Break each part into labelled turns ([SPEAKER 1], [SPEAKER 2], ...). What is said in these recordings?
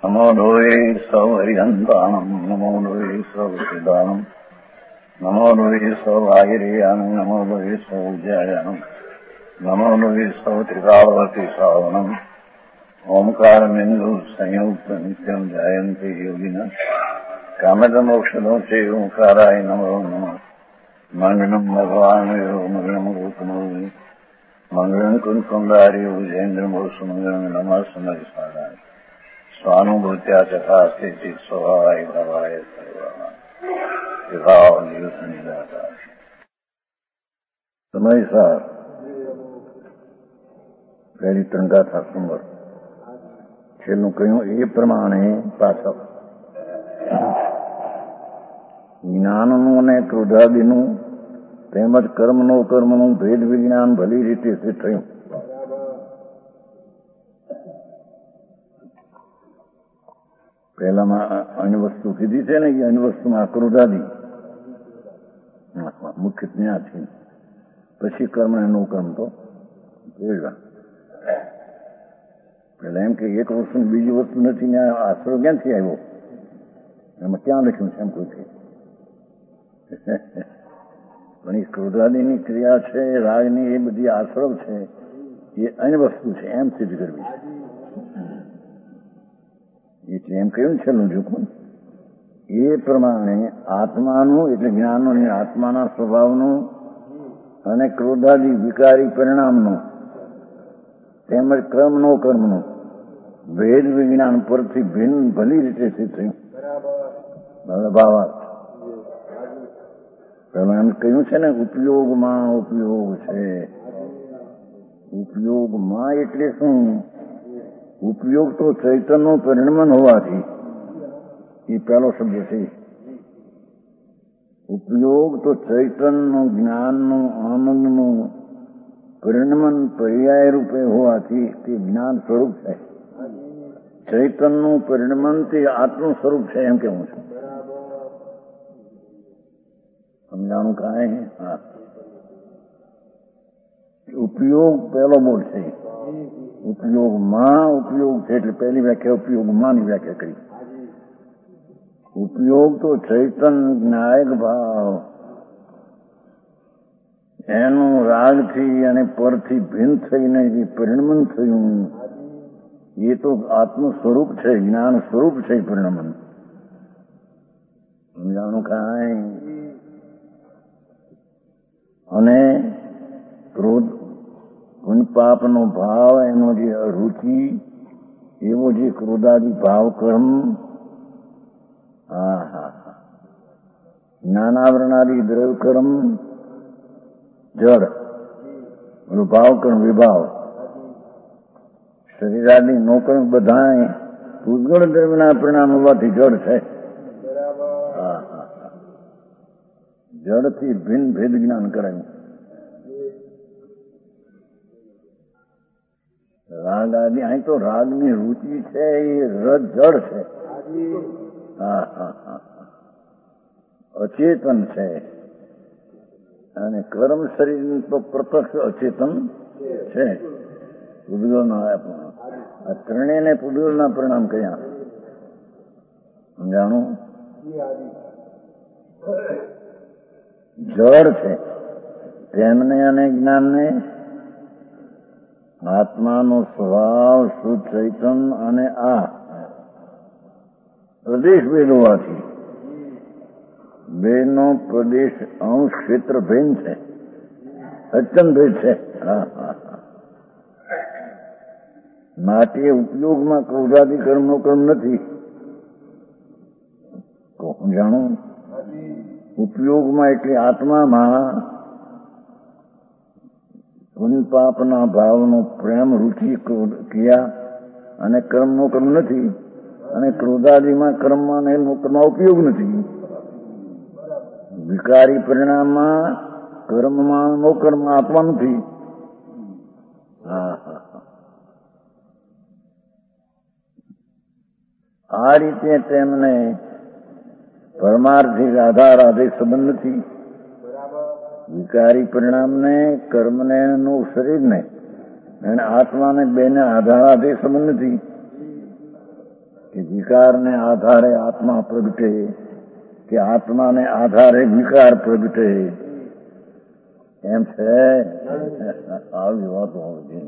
[SPEAKER 1] નમો લોહે સૌહરિહંતાણમ નમો લોહે સૌસિદાનમ નમો લોહે સૌઆયર્યાનમ નમો લોહે સૌજ્યાયાનમ નમો લોહે સૌત્રિકાવતી સાવનમ ઓમકારમેન્દુ સંયુક્ત નિત્યમ જાયંતિ યોગિના કામદમોક્ષદો છે ઓંકારાય નમો નમઃ મંગલમ ભગવાન મંગલમ ગોતમો મંગલમ કુંકુંદાર્યો જૈન્દ્રમો સુમંગલમ નમઃ સમયસારાય સ્વાનુભૂત્યા ચકાસ્તે સ્વભાવાય ભવાય સર્વા સમયસાર પહેલી ત્રંગાથા સુંદર છેલ્લું કહ્યું એ પ્રમાણે પાછળ જ્ઞાનનું અને ક્રોધાદિનું તેમજ કર્મનું ભેદ વિજ્ઞાન ભલી રીતે થયું. પહેલામાં અન્ય વસ્તુ કીધી છે ને એ અન્ય વસ્તુમાં ક્રોધાદિ મુખ્ય જ્ઞાથી પછી કર્મ અને નો કર્મ તો ભેગા. પેલા એમ કે એક વસ્તુ બીજી વસ્તુ નથી ને આશરો ક્યાંથી આવ્યો એમાં ક્યાં લખ્યું છે એમ કોઈ છે પણ એ ક્રોધાદિની ક્રિયા છે રાગની એ બધી આશ્રવ છે એ અન્ય વસ્તુ છે એમ સિદ્ધ કરવી છે એટલે એમ કહ્યું છેલ્લું ઝૂકવું એ પ્રમાણે આત્માનું એટલે જ્ઞાનનું અને આત્માના સ્વભાવનું અને ક્રોધાદિ વિકારી પરિણામનું તેમજ કર્મનો કર્મનું ભેદ વિજ્ઞાન પરથી ભિન્ન ભલી રીતે સિદ્ધ થયું. ભાવાર્થ પેલા એમ કહ્યું છે ને ઉપયોગમાં ઉપયોગ છે. ઉપયોગમાં એટલે શું? ઉપયોગ તો ચૈતન્યનું પરિણમન હોવાથી એ પહેલો શબ્દ છે. ઉપયોગ તો ચૈતન્યનું જ્ઞાનનું આનંદનું પરિણમન પર્યાય રૂપે હોવાથી તે જ્ઞાન સ્વરૂપ છે. ચૈતન્યનું પરિણમન તે આત્મ સ્વરૂપ છે એમ કેવું છું. સમજાણું કાંઈ? હા. ઉપયોગ પહેલો બોલ છે. ઉપયોગમાં ઉપયોગ છે એટલે પહેલી વ્યાખ્યા ઉપયોગમાં ની વ્યાખ્યા કરી. ઉપયોગ તો ચૈતન્ય જ્ઞાયક ભાવ એનું રાગથી અને પરથી ભિન્ન થઈને જે પરિણમન થયું એ તો આત્મ સ્વરૂપ છે, જ્ઞાન સ્વરૂપ છે પરિણમન. સમજાણું કાંઈ? અને ક્રોધ પાપનો ભાવ એનો જે અરુચિ એવો જે ક્રોધાદિ ભાવ કર્મ જ્ઞાનાવરણાદિ દ્રવ્ય કર્મ જડ ભાવ કર્મ વિભાવ શરીરાદિ નો કર્મ બધા પૂતગળ દ્રવ્યના પરિણામ હોવાથી જડ છે. જડથી ભિન્ન ભેદ જ્ઞાન કરાયું. રાગ આદિ અહીં તો રાગની રુચિ છે એ રજ જડ છે. અચેતન છે અને કર્મ શરીર તો પ્રત્યક્ષ અચેતન છે. પૂતગળના આ ત્રણેયને પૂતગળના પરિણામ કયા સમજાણું? જળ છે તેમને અને જ્ઞાનને આત્માનો સ્વભાવ શુદ્ધ ચૈતન અને આ પ્રદેશ ભેદ હોવાથી બેનો પ્રદેશ અંશ ક્ષેત્ર ભેદ છે, અત્યંત ભેદ છે. માટે ઉપયોગમાં ક્રોધાદિ કર્મનો કર્મ નથી. જાણું? ઉપયોગમાં એટલે આત્મામાં પુણ્ય પાપના ભાવનો પ્રેમ રુચિ ક્રિયા અને કર્મનો કર્મ નથી અને ક્રોધાદિમાં કર્મમાં ને કર્મમાં ઉપયોગ નથી. વિકારી પરિણામમાં કર્મમાં નો કર્મ આત્મા નથી. આ રીતે તેમને પરમાર્થિક આધાર આદિ સંબંધ નથી. વિકારી પરિણામને કર્મને નું શરીરને અને આત્માને બેને આધાર આદિ સંબંધ નથી. કે વિકારને આધારે આત્મા પ્રગટે કે આત્માને આધારે વિકાર પ્રગટે, એમ છે. આવી વાતો હોવી.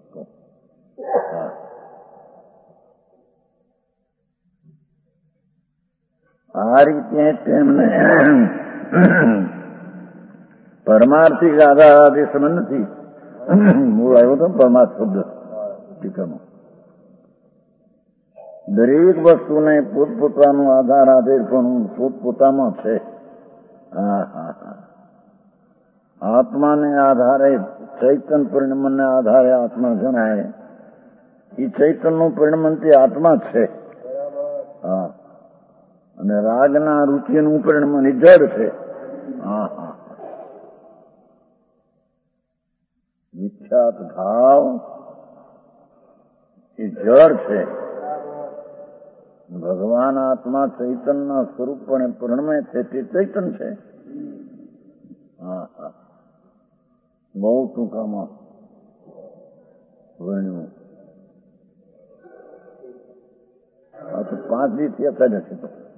[SPEAKER 1] આ રીતે તેમને પરમાર્થિક આધારાથી સંબંધ નથી. મૂળ આવ્યો હતો પરમાર્થ શબ્દ ટીકામાં. દરેક વસ્તુને પોતપોતાનો આધાર આધેર પણ પોતપોતામાં છે. આત્માને આધારે ચૈતન પરિણમને આધારે આત્મા જણાય. એ ચૈતનનું પરિણમન તે આત્મા જ છે. અને રાગના રુચિનું પરિણમન એ જડ છે. વિખ્યાત ભાવ એ જડ છે. ભગવાન આત્મા ચૈતનના સ્વરૂપપણે પરિણમે છે તે ચૈતન છે. બહુ ટૂંકામાં વર્ણ્યું. આ તો 5 દિવસ થયા નથી.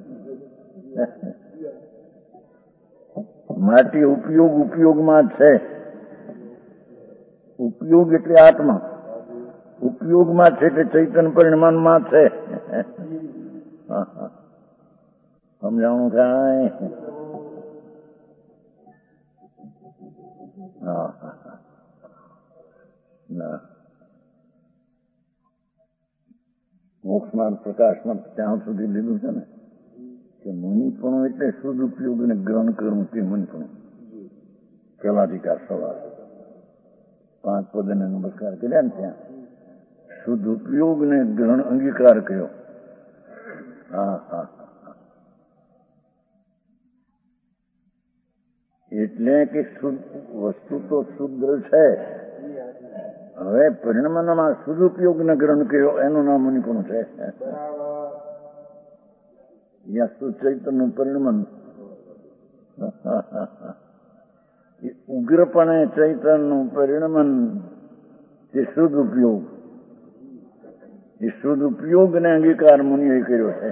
[SPEAKER 1] માટે ઉપયોગમાં છે. ઉપયોગ એટલે આત્મા, ઉપયોગમાં છે એટલે ચૈતન પરિણમનમાં છે. સમજાણું થાય? મોક્ષમાર્ગ પ્રકાશમાં ત્યાં સુધી લીધું છે ને કે મુનિપણું એટલે શુદ્ધ ઉપયોગને ગ્રહણ કરવું તે મુનિપણું. પેલાધિકાર સવાર 5 પદને નમસ્કાર કર્યા ને ત્યાં શુદ્ધ ઉપયોગને ગ્રહણ અંગીકાર કર્યો. એટલે કે વસ્તુ તો શુદ્ધ છે. હવે પરિણમનમાં શુદ્ધ ઉપયોગને ગ્રહણ કર્યો એનું નામ મુનિપણું છે. ચૈતનનું પરિણમન ઉગ્રપણે ચૈતનનું પરિણમન એ શુદ્ધ ઉપયોગ. એ શુદ્ધ ઉપયોગને અંગીકાર મુનિએ કર્યો છે.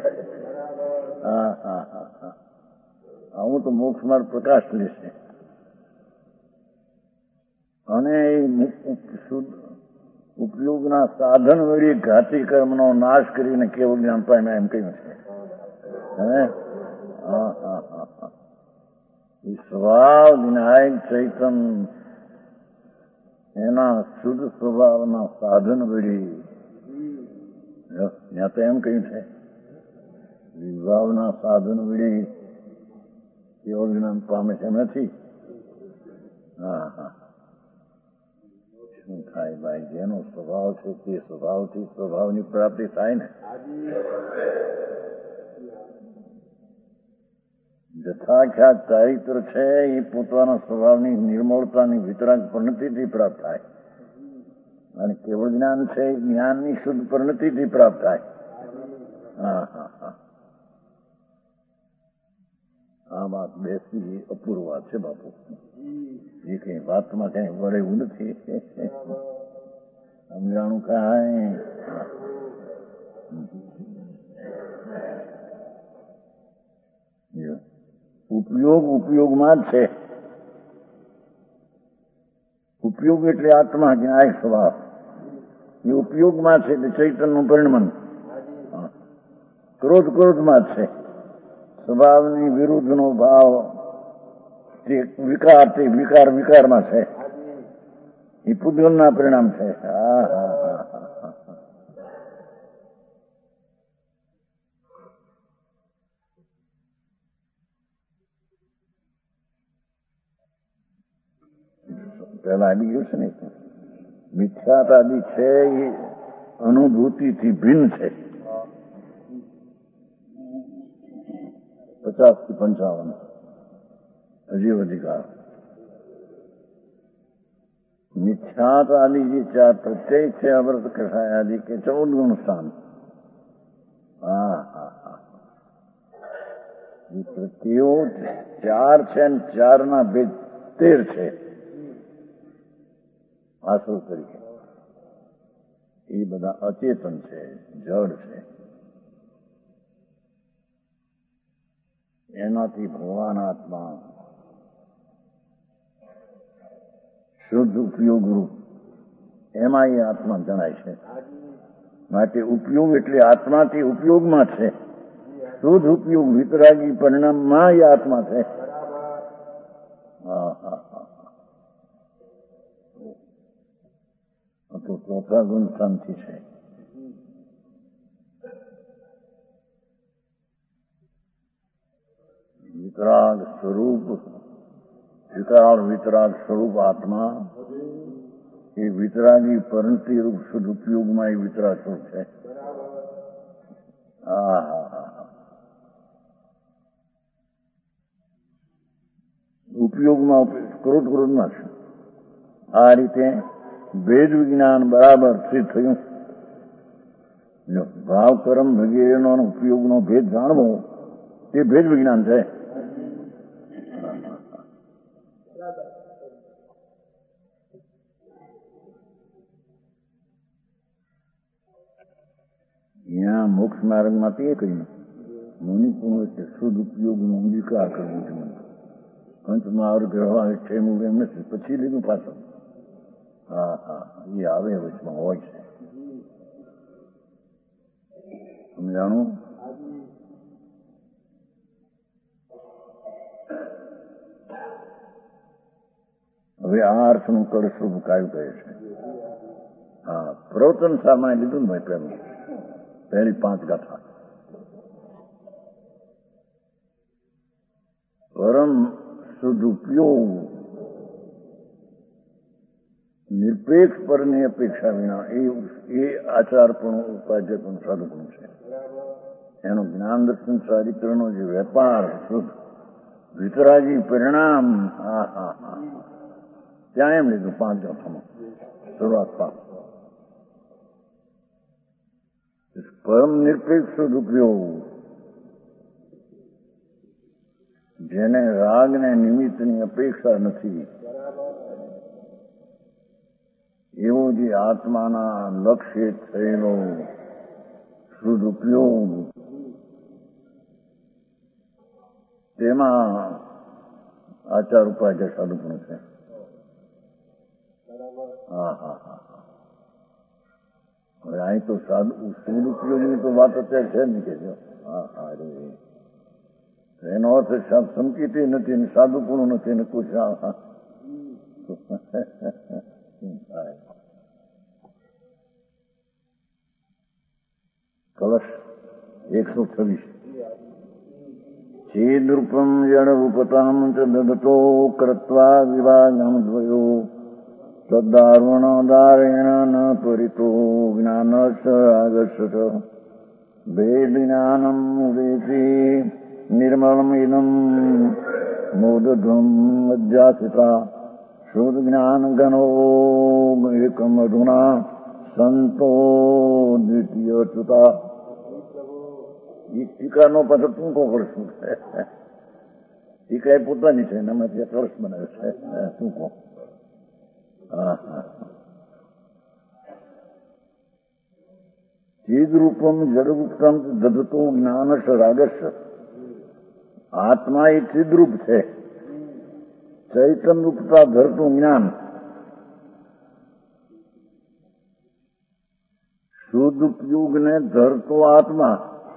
[SPEAKER 1] આવું તો મોક્ષમાર્ગ પ્રકાશ લેશે. અને શુદ્ધ ઉપયોગના સાધન વળી ઘાતી કર્મનો નાશ કરીને કેવું જ્ઞાન પામ્યા એમ કહ્યું છે. સ્વભાવ વિનાયક ચૈતન એના શુદ્ધ સ્વભાવના સાધન વળી ત્યાં તો એમ કહ્યું છે વિભાવના સાધન વળી કેવું જ્ઞાન પામે છે નથી. શું થાય ભાઈ? જેનો સ્વભાવ છે તે સ્વભાવથી સ્વભાવની પ્રાપ્તિ થાય ને. જથાખ્યાત ચારિત્ર છે એ પોતાના સ્વભાવની નિર્મળતાની વિતરાગ પરિણતિથી પ્રાપ્ત થાય. અને કેવળ જ્ઞાન છે એ જ્ઞાનની શુદ્ધ પરિણતિથી પ્રાપ્ત થાય. આ વાત બેસી અપૂર્વ વાત છે બાપુ. એ કઈ વાતમાં કઈ વળે એવું નથી. સમજાણું કાંઈ ઉપયોગમાં જ છે. ઉપયોગ એટલે આત્મા જ્ઞાયક સ્વભાવ એ ઉપયોગમાં છે એટલે ચૈતનનું પરિણમન. ક્રોધમાં જ છે. સ્વભાવની વિરુદ્ધનો ભાવ તે વિકારમાં છે. એ પૂજનના પરિણામ છે. પેલા આવી ગયું છે ને મિથ્યાતાદિ છે એ અનુભૂતિથી ભિન્ન છે. 50 થી 55 હજી અધિકાર. મિથ્યાતાદિ જે 4 પ્રત્યય છે અવ્રત કષાય આદિ કે 14 ગુણ સ્થાન. એ પ્રત્યયો 4 છે ને 4 ના ભેદ 13 છે. આસુર તરીકે એ બધા અચેતન છે, જડ છે. એનાથી ભગવાન આત્મા શુદ્ધ ઉપયોગ રૂપ એમાં એ આત્મા જણાય છે. માટે ઉપયોગ એટલે આત્માથી ઉપયોગમાં છે. શુદ્ધ ઉપયોગ વિતરાગી પરિણામમાં એ આત્મા છે. તો ચોથા ગુણ શાંતિ છે. વિતરાગ સ્વરૂપ વિતરાગ સ્વરૂપ આત્મા એ વિતરાગી પરંતિ રૂપ શુદ્ધ ઉપયોગમાં એ વિતરાગ સ્વરૂપ છે. ઉપયોગમાં ક્રોધમાં છે. આ રીતે ભેદ વિજ્ઞાન બરાબર સિદ્ધ થયું. ભાવ કર્મ વગેરેનો ઉપયોગનો ભેદ જાણવો એ ભેદ વિજ્ઞાન છે. અહીંયા મોક્ષ માર્ગમાં તે કહ્યું મુનિપુણ એટલે શુદ્ધ ઉપયોગનો અંગીકાર કરવો જોઈએ. પંચમહાવર્ગ કહેવા છે એમ નથી, પછી લીધું પાછળ. એ આવે વચમાં હોય છે. સમજાણું? હવે આ અર્થનું કળ સ્વરૂપ કાયું કહે છે? પ્રવચન સામાન્ય લીધું ને ભાઈ પહેલું, પહેલી 5 ગાથા. પરમ શુદ્ધ ઉપયોગ નિરપેક્ષ પરની અપેક્ષા વિના એ આચાર પણ ઉપાધ્ય પણ સાધુ પણ છે. એનો જ્ઞાન દર્શન ચારિત્રનો જે વેપાર શુદ્ધ વિતરાગી પરિણામ ત્યાં એમ લીધું 5 ગાથામાં શરૂઆત પાસ. પરમ નિરપેક્ષ શુદ્ધ ઉપયોગ જેને રાગ ને નિમિત્તની અપેક્ષા નથી એવો જે આત્માના લક્ષ્ય થયેલો શુદ્ધ ઉપયોગ તેમાં આચાર ઉપાય સાધુ પણ છે. હવે અહીં તો શુદ્ધ ઉપયોગની તો વાત અત્યારે છે ને કે એનો અર્થ સંકેત નથી ને સાદુપણું નથી ને કુછ કલશ 126 ચેદરૂપમ જડરૂપતામ ચ દદતો કૃત્વા વિભાગમ દ્વયો તદારુણોદારેણ ન ત્વરિતો જ્ઞાનશ્ચ આગચ્છત ભેદ જ્ઞાનમ ઉદેતી નિર્મલમિદમ મોદધ્વમ અધ્યાસિતા શુદ્ધ જ્ઞાન ગણો એકમ અધુના સંતો દ્વિતીય ચુતા. એ ટીકાનો પાછો ટૂંકો પ્રશ્ન છે. ટીકા એ પોતાની છે એનામાંથી કળશ બનાવે છે ટૂંકો. ચિદરૂપમ જડરૂપમ દધતો જ્ઞાનશ રાગશ. આત્મા એ ચિદરૂપ છે. ચૈતન રૂપતા ધરતું જ્ઞાન શુદ્ધ ઉપયોગ ને ધરતો આત્મા.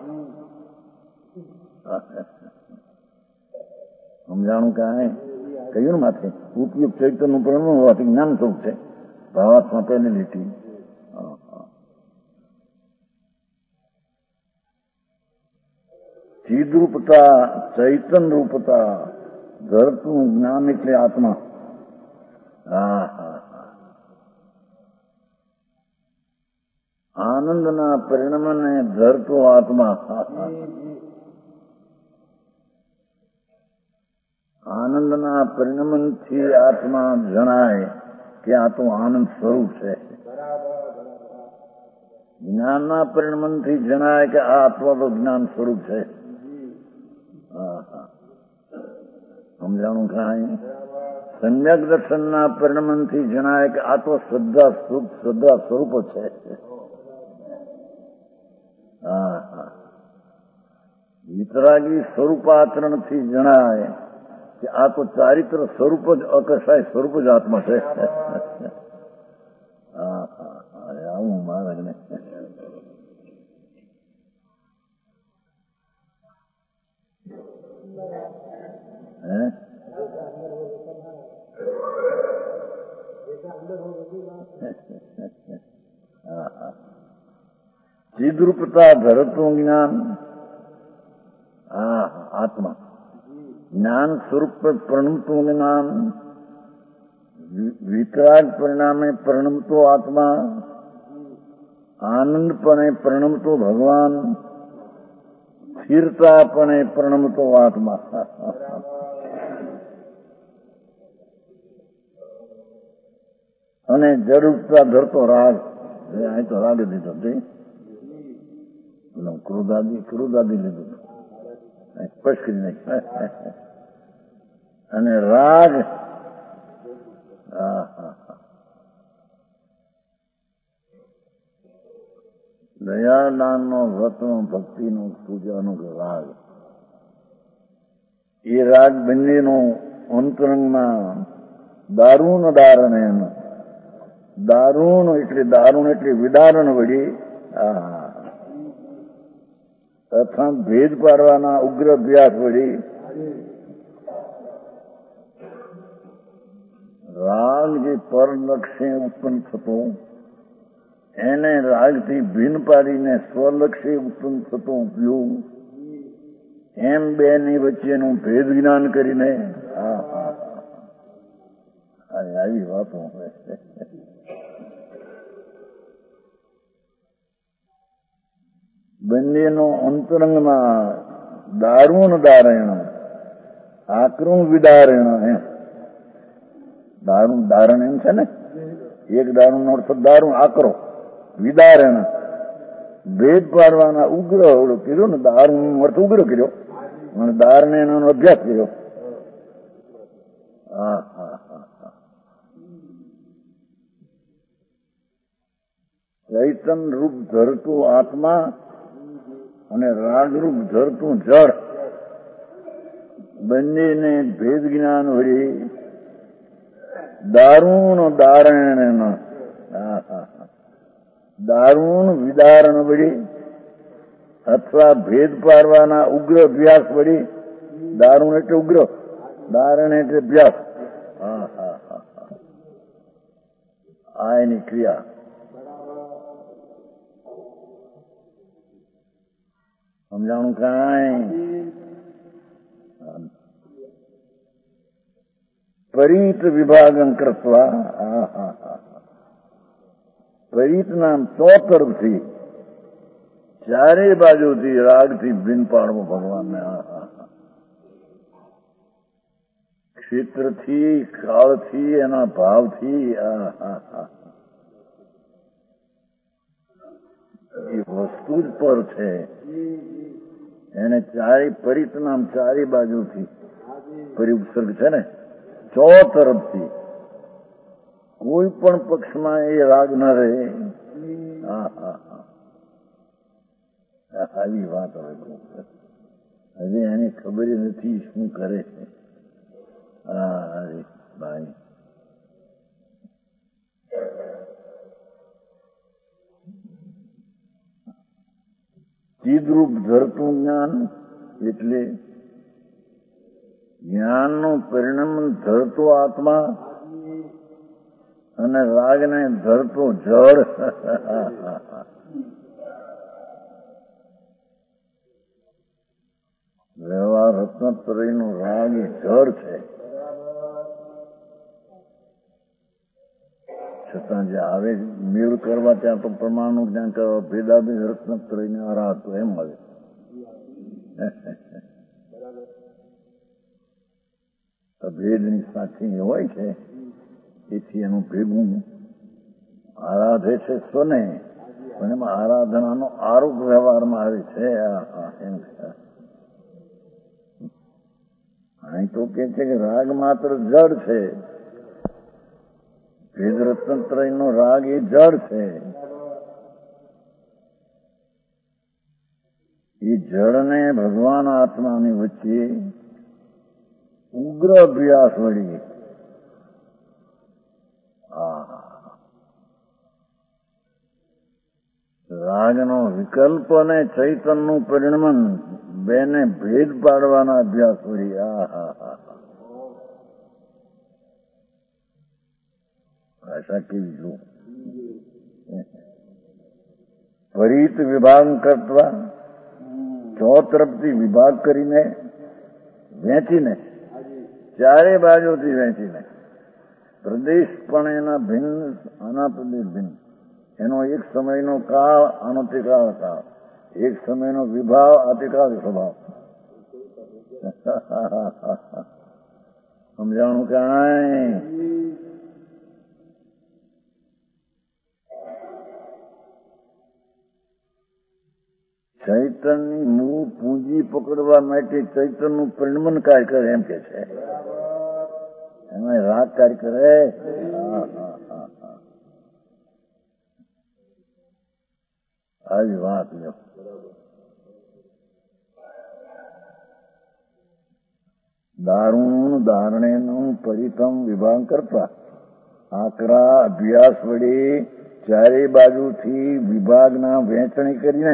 [SPEAKER 1] સમજાણું કાંઈ કહ્યું ને માથે ઉપયોગ ચૈતન નું પરિણામ હોવાથી જ્ઞાન સ્વરૂપ છે. ભાવાત્મા પહેલી લીટી. ચિદરૂપતા ચૈતન રૂપતા ધરતું જ્ઞાન એટલે આત્મા. આનંદના પરિણામને ધરતો આત્મા. આનંદના પરિણમનથી આત્મા જણાય કે આ તો આનંદ સ્વરૂપ છે. જ્ઞાનના પરિણમનથી જણાય કે આ આત્મા તો જ્ઞાન સ્વરૂપ છે. સમજાણું કાંઈ? સમ્યક દર્શનના પરિણમનથી જણાય કે આ તો શ્રદ્ધા સ્વરૂપ છે. વિતરાગી સ્વરૂપાચરણથી જણાય કે આ તો ચારિત્ર સ્વરૂપ જ અકસાય સ્વરૂપ જ આત્મા છે. આવું મહારાજને ચિદરૂપતા ધરતું જ્ઞાન આત્મા જ્ઞાન સ્વરૂપ પ્રણમતું જ્ઞાન વિતરાગ પરિણામે પ્રણમતો આત્મા આનંદપણે પ્રણમતો ભગવાન સ્થિરતાપણે પ્રણમતો આત્મા અને જરૂરતા ધરતો રાગ અહીં તો રાગ દીધો ક્રોધાદી લીધું સ્પષ્ટ કરી નાખ્યું અને રાગ દયાદાનનો વ્રતનો ભક્તિનો પૂજાનો રાગ એ રાગ બંનેનો અંતરંગમાં દારૂણ દારૂણ એટલે વિદારણ વળી તથા ભેદ પાડવાના ઉગ્ર અભ્યાસ વળી રાગ જે પરલક્ષે ઉત્પન્ન થતો એને રાગથી ભિન્ન પાડીને સ્વલક્ષે ઉત્પન્ન થતો ઉપયોગ એમ બેની વચ્ચેનું ભેદ જ્ઞાન કરીને આવી વાતો બંનેનો અંતરંગમાં દારૂણ દારણ આકરું વિદારણ એમ દારણ એમ છે ને એક દારૂણ નો અર્થ દારૂણ આકરો વિદારણ ભેદ પાડવાના ઉગ્ર ઓળો કર્યો ને દારૂણ નો અર્થ ઉગ્ર કર્યો અને દારણે એનો અભ્યાસ કર્યો. ચૈતન રૂપ ધરતું આત્મા અને રાગરૂપ ધરતું જળ બંનેને ભેદ જ્ઞાન વળી દારૂણ વિદારણ વળી અથવા ભેદ પાડવાના ઉગ્ર અભ્યાસ વળી દારૂણ એટલે ઉગ્ર દારણ એટલે અભ્યાસ આ એની ક્રિયા. સમજાણું કાંઈ પરીત વિભાગન કરતા પરીત નામ ચોતરફથી ચારે બાજુથી રાગથી ભિન્ન પાડવો ભગવાનને ક્ષેત્રથી કાળથી એના ભાવથી એ વસ્તુ જ પર છે એને ચારે પરિત નામ ચારે બાજુથી પરિઉપસર્ગ છે ને ચો તરફથી કોઈ પણ પક્ષમાં એ રાગ ન રહે. આવી વાત હવે એને ખબર નથી શું કરે છે. અરે ભાઈ ચિદરૂપ ધરતું જ્ઞાન એટલે જ્ઞાનનું પરિણામ ધરતો આત્મા અને રાગને ધરતો જળ. વ્યવહાર રત્નત્રયનો રાગ એ જળ છે, છતાં જે આવે મેળ કરવા ત્યાં તો પ્રમાણનું જ્ઞાન કરવા ભેદાભેદ રત્નત્રયને આરાધતો એમ આવે. ભેદની સાથી હોય છે એથી એનું ભેગું આરાધે છે સ્વને, પણ એમાં આરાધનાનો આરોપ વ્યવહારમાં આવે છે. એમ અહીં તો કે છે કે રાગ માત્ર જડ છે, ભેદ રત્નત્રયનો રાગ એ જડ છે, એ એ જળ ને ભગવાન આત્માની વચ્ચે ઉગ્ર અભ્યાસ વળી રાગનો વિકલ્પ અને ચૈતનનું પરિણમન બેને ભેદ પાડવાના અભ્યાસ વળી ભાષા કેવી જો પરિત વિભાગ કરતા ચો તરફથી વિભાગ કરીને વેચીને ચારે બાજુથી વેચીને પ્રદેશ પણ એના ભિન્ન આના પ્રદેશ ભિન્ન એનો એક સમયનો કાળ આનો ટીકાળ કાળ એક સમયનો વિભાવ અતિકાળ સ્વભાવ સમજાણું કાંઈ ચૈતનની મૂળ પૂંજી પકડવા માટે ચૈતનનું પરિણમન કાર્ય કરે એમ કે છે એમાં રાગ કાર્ય કરે આવી વાત લ્યો દારૂણ દારણેનું પરિતમ વિભાગ કરતા આકરા અભ્યાસ વડે ચારે બાજુથી વિભાગના વહેંચણી કરીને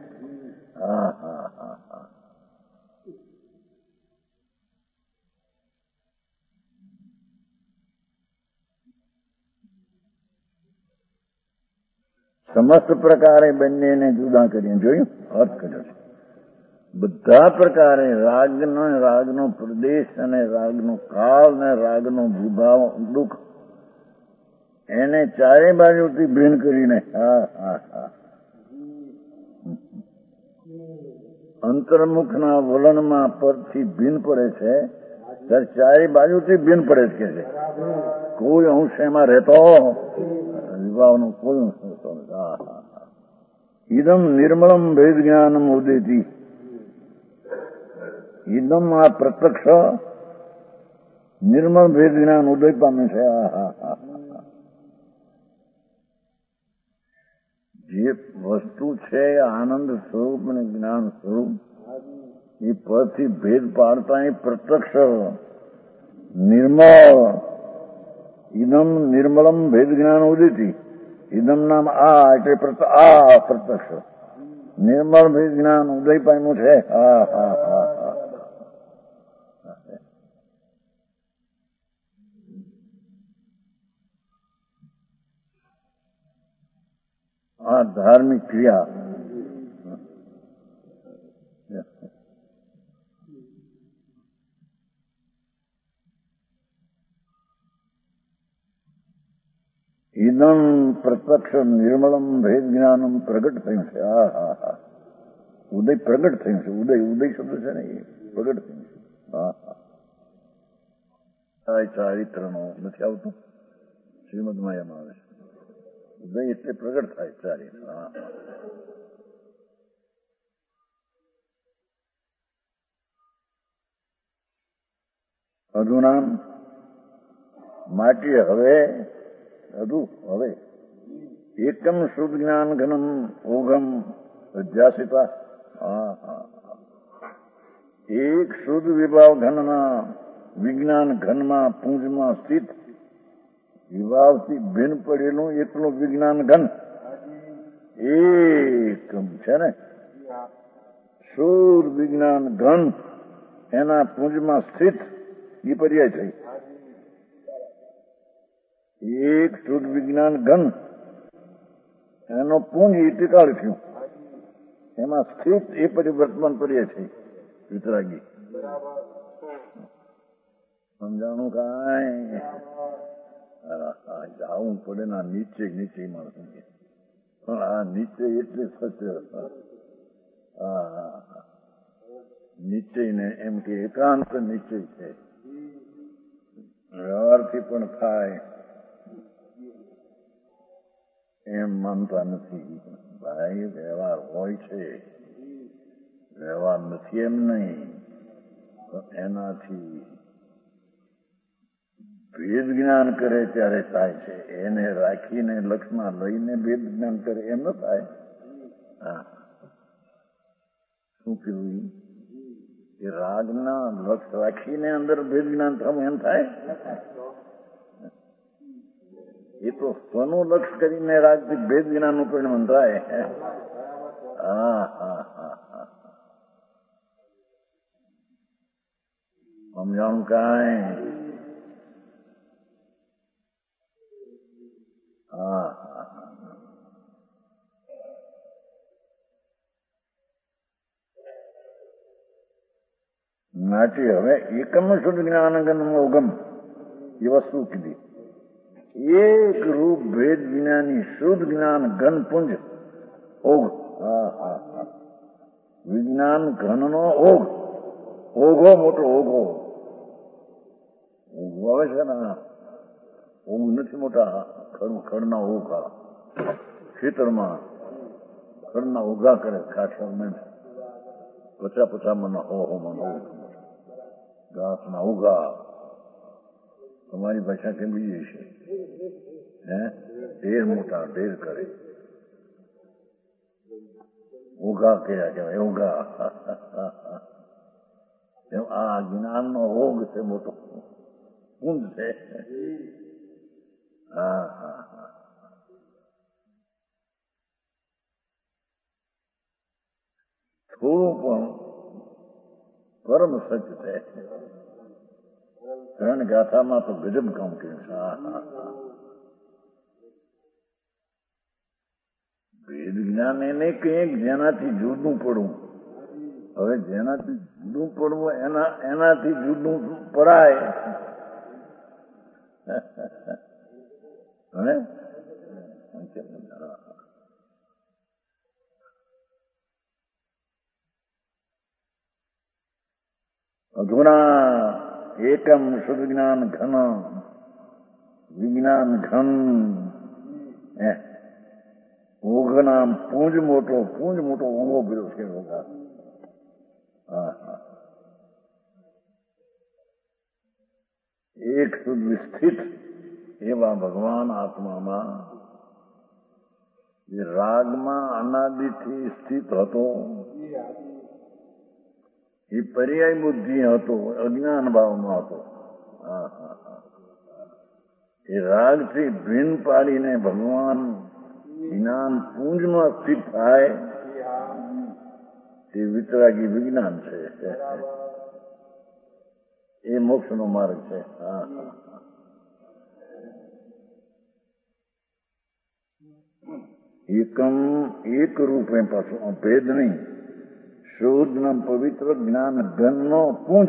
[SPEAKER 1] સમસ્ત પ્રકારે બંનેને જુદા કરીને જોયું અર્થ કર્યો છે બધા પ્રકારે રાગનો પ્રદેશ અને રાગનો કાળ અને રાગનો વિભાવ દુઃખ એને ચારે બાજુથી ભિન્ન કરીને અંતર્મુખના વલણમાં પરથી ભિન્ન પડે છે ત્યારે ચારે બાજુથી ભિન્ન પડે છે કે છે કોઈ અંશ એમાં રહેતો વિભાવનો કોઈ અંશ રહેતો ઇદમ નિર્મળમ ભેદ જ્ઞાનમ ઉદેતી ઇદમ આ પ્રત્યક્ષ નિર્મળ ભેદ જ્ઞાન ઉદય પામે છે જે વસ્તુ છે આનંદ સ્વરૂપ અને જ્ઞાન સ્વરૂપ એ પરથી ભેદ પાડતા એ પ્રત્યક્ષ નિર્મળ ઇદમ નિર્મળમ ભેદ જ્ઞાન ઉદિતી ઇદમ નામ આ એટલે પ્રત્યક્ષ નિર્મળ ભેદ જ્ઞાન ઉદય પામ્યું છે આ ધાર્મિક ક્રિયા ઇદમ પ્રત્યક્ષ નિર્મળમ ભેદ જ્ઞાનમ પ્રગટ થયું છે ઉદય પ્રગટ થયું છે ઉદય શબ્દ છે ને એ પ્રગટ થયું છે ચારિત્રનો નથી આવતું શ્રીમદમાં એમ આવે છે ઉદય એટલે પ્રગટ થાય ચારિત્ર અધુનામ માટે હવે એકમ શુદ્ધ જ્ઞાન ઘનમ ઓઘમ અધ્યાસિતા એક શુદ્ધ વિભાવ ઘનના વિજ્ઞાન ઘનમાં પુંજમાં સ્થિત વિભાવથી ભિન્ન પડેલું એકલું વિજ્ઞાન ઘન એકમ છે ને શુદ્ધ વિજ્ઞાન ઘન એના પુંજમાં સ્થિત એ પર્યાય થઈ એક શુદ્ધ વિજ્ઞાન ઘન એનો પુંજ ટીકાળ થયું એમાં સ્થિત એ પરિવર્તન પર્યાય થઈ વિતરાગી સમજાણું કાંઈ આવું પડે ના નીચે માણસ પણ આ નીચે એટલે સત્ય નિશ્ચય ને એમ કે એકાંત નિશ્ચય છે વ્યવહારથી પણ થાય એમ માનતા નથી ભાઈ વ્યવહાર હોય છે વ્યવહાર નથી એમ નહીં એનાથી ભેદ જ્ઞાન કરે ત્યારે થાય છે એને રાખીને લક્ષમાં લઈને ભેદ જ્ઞાન કરે એમ ન થાય શું કીધું કે રાગના લક્ષ રાખીને અંદર ભેદ જ્ઞાન થવું એમ થાય? એ તો સ્વનું લક્ષ કરીને રાગથી ભેદ જ્ઞાનનું પરિણામ થાય. હા હા હા હા સમજાણું કાંઈ? હા હા નાટી હવે એકમ શુદ્ધ જ્ઞાનગન ઓગમ એ વસ્તુ કીધી. એક રૂપ ભેદ વિનાની શુદ્ધ જ્ઞાન ઘન પુંજ ઓગ. હા હા હા વિજ્ઞાન ઘનનો ઓગ. ઓઘો મોટો ઓઘો. ઓઘો આવે છે ને, ઓઘ નથી મોટા, ખડના ઓઘા ખેતરમાં ખડના ઓઘા કરે ખાસા પચા મણ હો મણ ઘાસના ઉગા. તમારી ભાષા કેમ બીજી છે? હે ઢેર મોટા ઢેર કરે ઉગા કયા કહેવાય ઉગા. આ જ્ઞાનનો રોગ છે, મોટો કુંજ છે. હા હા હા થોડું પણ પરમ સત્ય છે. ત્રણ ગાથામાં તો ગજબ કામ કર્યું છે. વેદ જ્ઞાન એને કંઈક જેનાથી જુદું પડવું. હવે જેનાથી જુદું પડવું એનાથી જુદું પડાય. હવે અધુના એકમ શુદ્ધ જ્ઞાન ઘન વિજ્ઞાન ઘન. ઓઘના પૂંજ મોટો ઊંઘો પીડ્યો છે. એક શુદ્ધ સ્થિત એવા ભગવાન આત્મામાં જે રાગમાં અનાદિથી સ્થિત હતો, એ પર્યાય બુદ્ધિ હતો, અજ્ઞાન ભાવમાં હતો. એ રાગથી ભિન્ન પાડીને ભગવાન જ્ઞાન પુંજમાં સ્થિત થાય તે વિતરાગી વિજ્ઞાન છે. એ મોક્ષનો માર્ગ છે. એકમ એક રૂપે પાછું ભેદ નહીં, શુદ્ધ પવિત્ર જ્ઞાન ઘનનો પુંજ.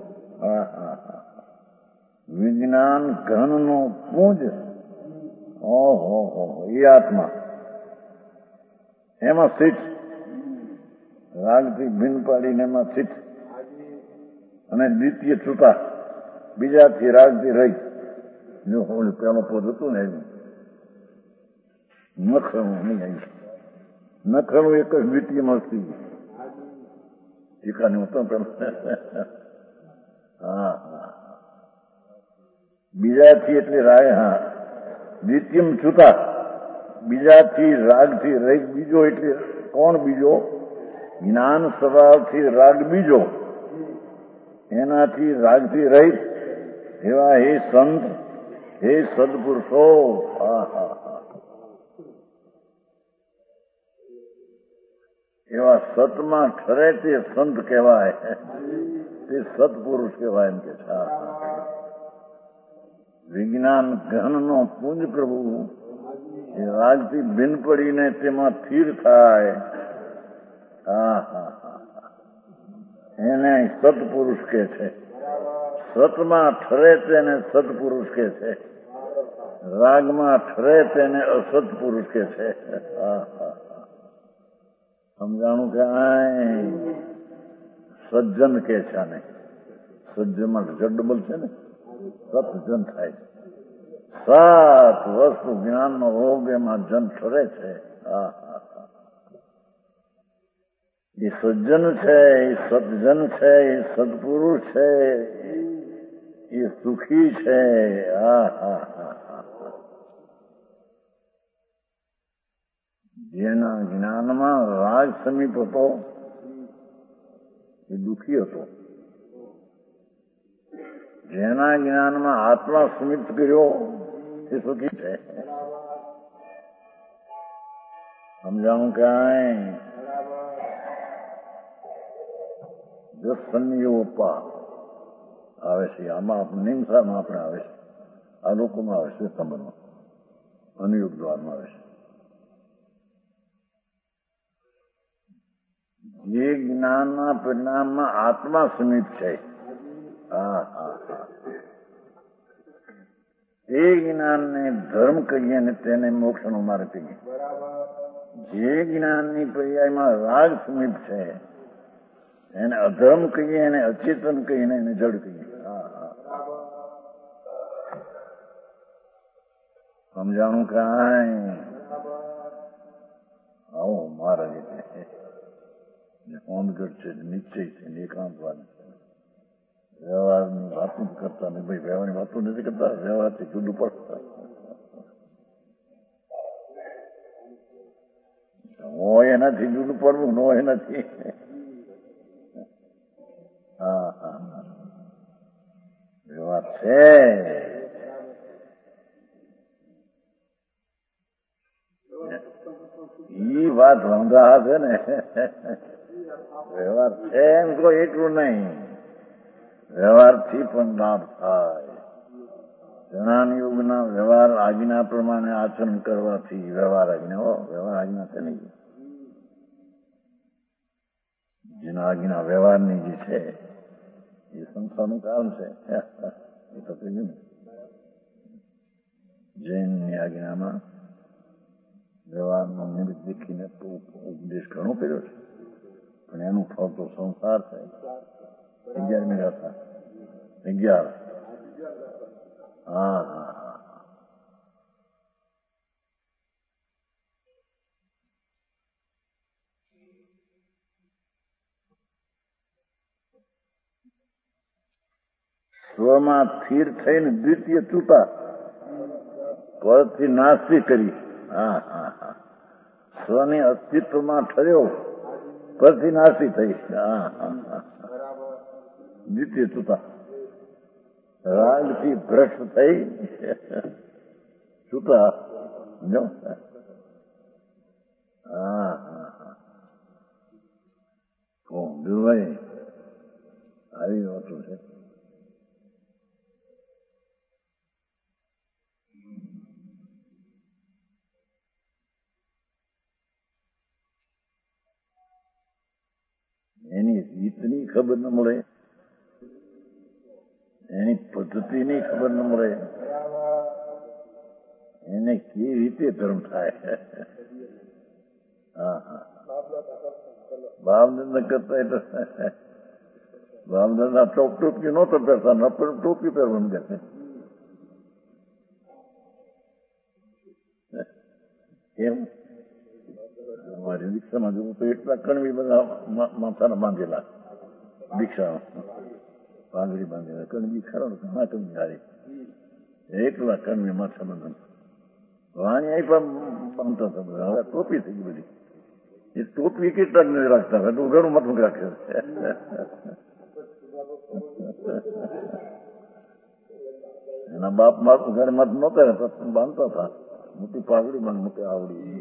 [SPEAKER 1] વિજ્ઞાન ઘનનો પુંજ. ઓહો એ આત્મા એમાં સ્થિત, રાગથી ભિન્ન પાડીને એમાં સ્થિત. અને દ્વિતીય છૂટા બીજાથી રાગથી રહી. જો પેલો પદ હતું ને એનું નખરું નહીં આવી. નખરું એક જ દ્વિતીય મળતી ટીકાની હતો પેલા. હા બીજાથી એટલે રાય. હા દ્વિતીયમ છૂટા બીજાથી રાગથી રહી. બીજો એટલે કોણ? બીજો જ્ઞાન સ્વભાવથી રાગ બીજો, એનાથી રાગથી રહિત એવા હે સંત, હે સદપુરુષો. એવા સતમાં ઠરે તે સંત કહેવાય, તે સત્પુરુષ કહેવાય એમ કે છે. વિજ્ઞાન ઘનનો પુંજ પ્રભુ એ રાગથી ભિન્ન પડીને તેમાં સ્થિર થાય. એને સત્પુરુષ કે છે. સતમાં ઠરે તેને સત્પુરુષ કે છે, રાગમાં ઠરે તેને અસત્પુરુષ કે છે. સમજાણું કે સજ્જન કે છે આને. સજ્જનમાં જડબલ છે ને, સતજન થાય છે. સાત વસ્તુ જ્ઞાનનો રોગ એમાં જન ઠરે છે. એ સજ્જન છે, એ સતજન છે, એ સદપુરુષ છે, એ સુખી છે. જેના જ્ઞાનમાં રાગ સમીપ હતો એ દુઃખી હતો. જેના જ્ઞાનમાં આત્મા સ્મિત કર્યો એ સુખી છે. સમજાણું ક્યાંય જો સંયોપા આવે છે, આમાં નિમસામાં આપણે આવે છે, આ લોકોમાં આવે છે, સંબંધમાં અનુયોગ દ્વારમાં આવે છે. જે જ્ઞાનના પરિણામમાં આત્મા સ્મિત છે, એ જ્ઞાનને ધર્મ કહીએ ને તેને મોક્ષનો માર્ગ કહીએ. જે જ્ઞાનની પર્યાયમાં રાગ સ્મિત છે એને અધર્મ કહીએ, એને અચેતન કહીને એને જડ કહીએ. સમજાણું કાંઈ? આવો મારા રીતે ઓનગઢ છે, નિશ્ચય છે, એકાંતવાદ છે. વ્યવહારની વાતો કરતા ને ભાઈ વ્યવહારની વાતો નથી કરતા, વ્યવહારથી જુદું પડતા હોય એનાથી જુદું પડવું ન હોય નથી. વ્યવહાર છે ઈ વાત રંગા છે ને. વ્યવહાર છે એમ કોઈ એટલું નહીં, વ્યવહારથી પણ લાભ થાય. જ્ઞાન યુગના વ્યવહાર આજ્ઞા પ્રમાણે આચરણ કરવાથી વ્યવહાર આજ્ઞા વ્યવહાર આજ્ઞા છે નહીં, જેના આજ્ઞા વ્યવહારની જે છે એ સંસ્થાનું કારણ છે. એ તો કહ્યું ને જૈનની આજ્ઞામાં વ્યવહારનો નિમિત્ત દેખીને ઉપદેશ ઘણો કર્યો છે, પણ એનું ફળ તો સંસાર છે. 11મી ગાથા 11. સ્વમાં સ્થિર થઈને દ્વિતીય છૂટા પરથી નાસ્તી કરી. સ્વને અસ્તિત્વમાં ઠર્યો પરથી નાસ્તી થઈ. દ્વિતીય છૂટા રાગથી ભ્રષ્ટ થઈ છૂટા. જો ભાઈ આવી વાતો છે. એની રીતની ખબર ન મળે, એની પદ્ધતિની ખબર ન મળે, એને કેવી રીતે ધર્મ થાય. બાપદાદા કરતા એટલે બાપદાદા ટોપી નહોતો પહેરતા, ન પણ ટોપી પહેરવાનું કે એમ. અમારી દીક્ષામાં જોવું તો એટલા કણવી બધા માથાના બાંધેલા, દીક્ષા પાંગડી બાંધેલા કણવી ખરો ને ઘણા કણવી હારી, એકલા કણવી માથા બંધન વાણી પણ બાંધતા હતા બધા. હવે ટોપી થઈ ગઈ બધી. એ ટોપી કેટલા જ નથી રાખતા, એટલું ઘણું મતલબ રાખે. એના બાપ ઘરે મત નહોતા રહેતા, બાંધતા હતા મોટી પાઘડી બાંધ, મોટી આવડી.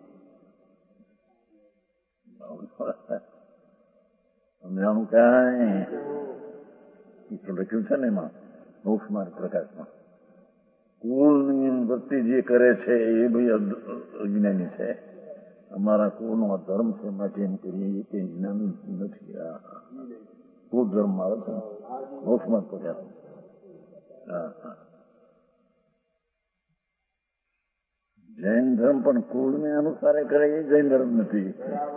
[SPEAKER 1] સમજાણું કાંઈ લખ્યું છે ને એમાં મોક્ષ માર્ગ પ્રકાશમાં. કુળની વૃત્તિ જે કરે છે એ ભાઈ અજ્ઞાની છે. અમારા કુળનો ધર્મ છે માટે એમ કરીએ કે જ્ઞાન નથી. કુળ ધર્મ આવે છે મોક્ષ માર્ગ પ્રકાશ. જૈન ધર્મ પણ કુળને અનુસારે કરે એ જૈન ધર્મ નથી.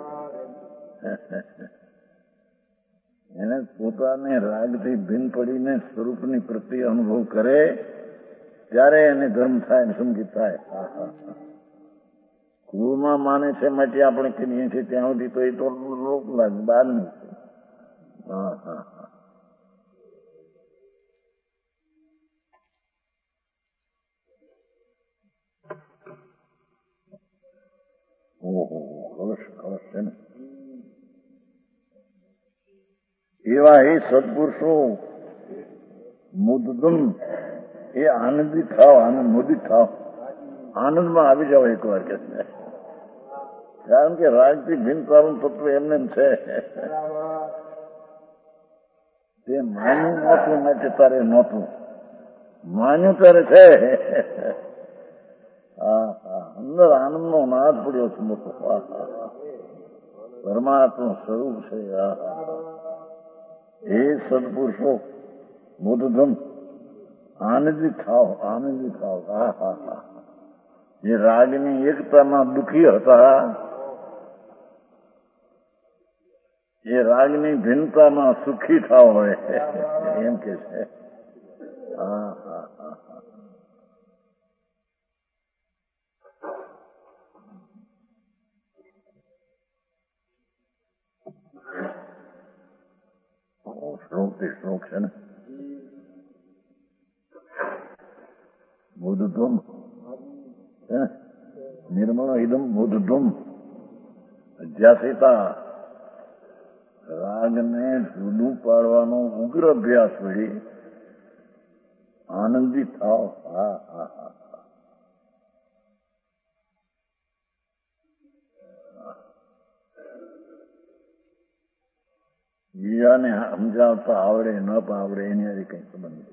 [SPEAKER 1] એને પોતાને રાગથી ભિન્ન પડીને સ્વરૂપની પ્રતિ અનુભવ કરે ત્યારે એને ધર્મ થાય, સંગીત થાય. કુળમાં માને છે માટે આપણે કહીએ છીએ ત્યાં સુધી તો એ તો લોક લાગે બહાર નહીં. ઓહો કળશ કળશ છે ને. એવા એ સદપુરુષો મુદદમ એ આનંદિત થાવ, આનંદ મુદિત થાવ, આનંદમાં આવી જાવ એક વાર કે છે. કારણ કે રાજથી ભિન્ન તારું તત્વ એમને છે. તે માન્યું નહોતું માટે તારે નહોતું, માન્યું તારે છે. અંદર આનંદનો નાદ પડ્યો છે મોટો. પરમાત્મા સ્વરૂપ છે. એ સદપુરુષો બોધધમ આનંદિત થાવ, આનંદિત થાવ. જે રાગની એકતામાં દુઃખી હતા એ રાગની ભિન્નતામાં સુખી થાવ હોય એમ કે છે. શ્લોક છે ને બોધધમ નિર્મળ ઇદમ બોધધમ અધ્યાસિતા. રાગને જુદું પાડવાનો ઉગ્ર અભ્યાસ વળી આનંદિત થાવ. બીજાને સમજાવતા આવડે ન આવડે એની આજે કઈ સંબંધ નથી.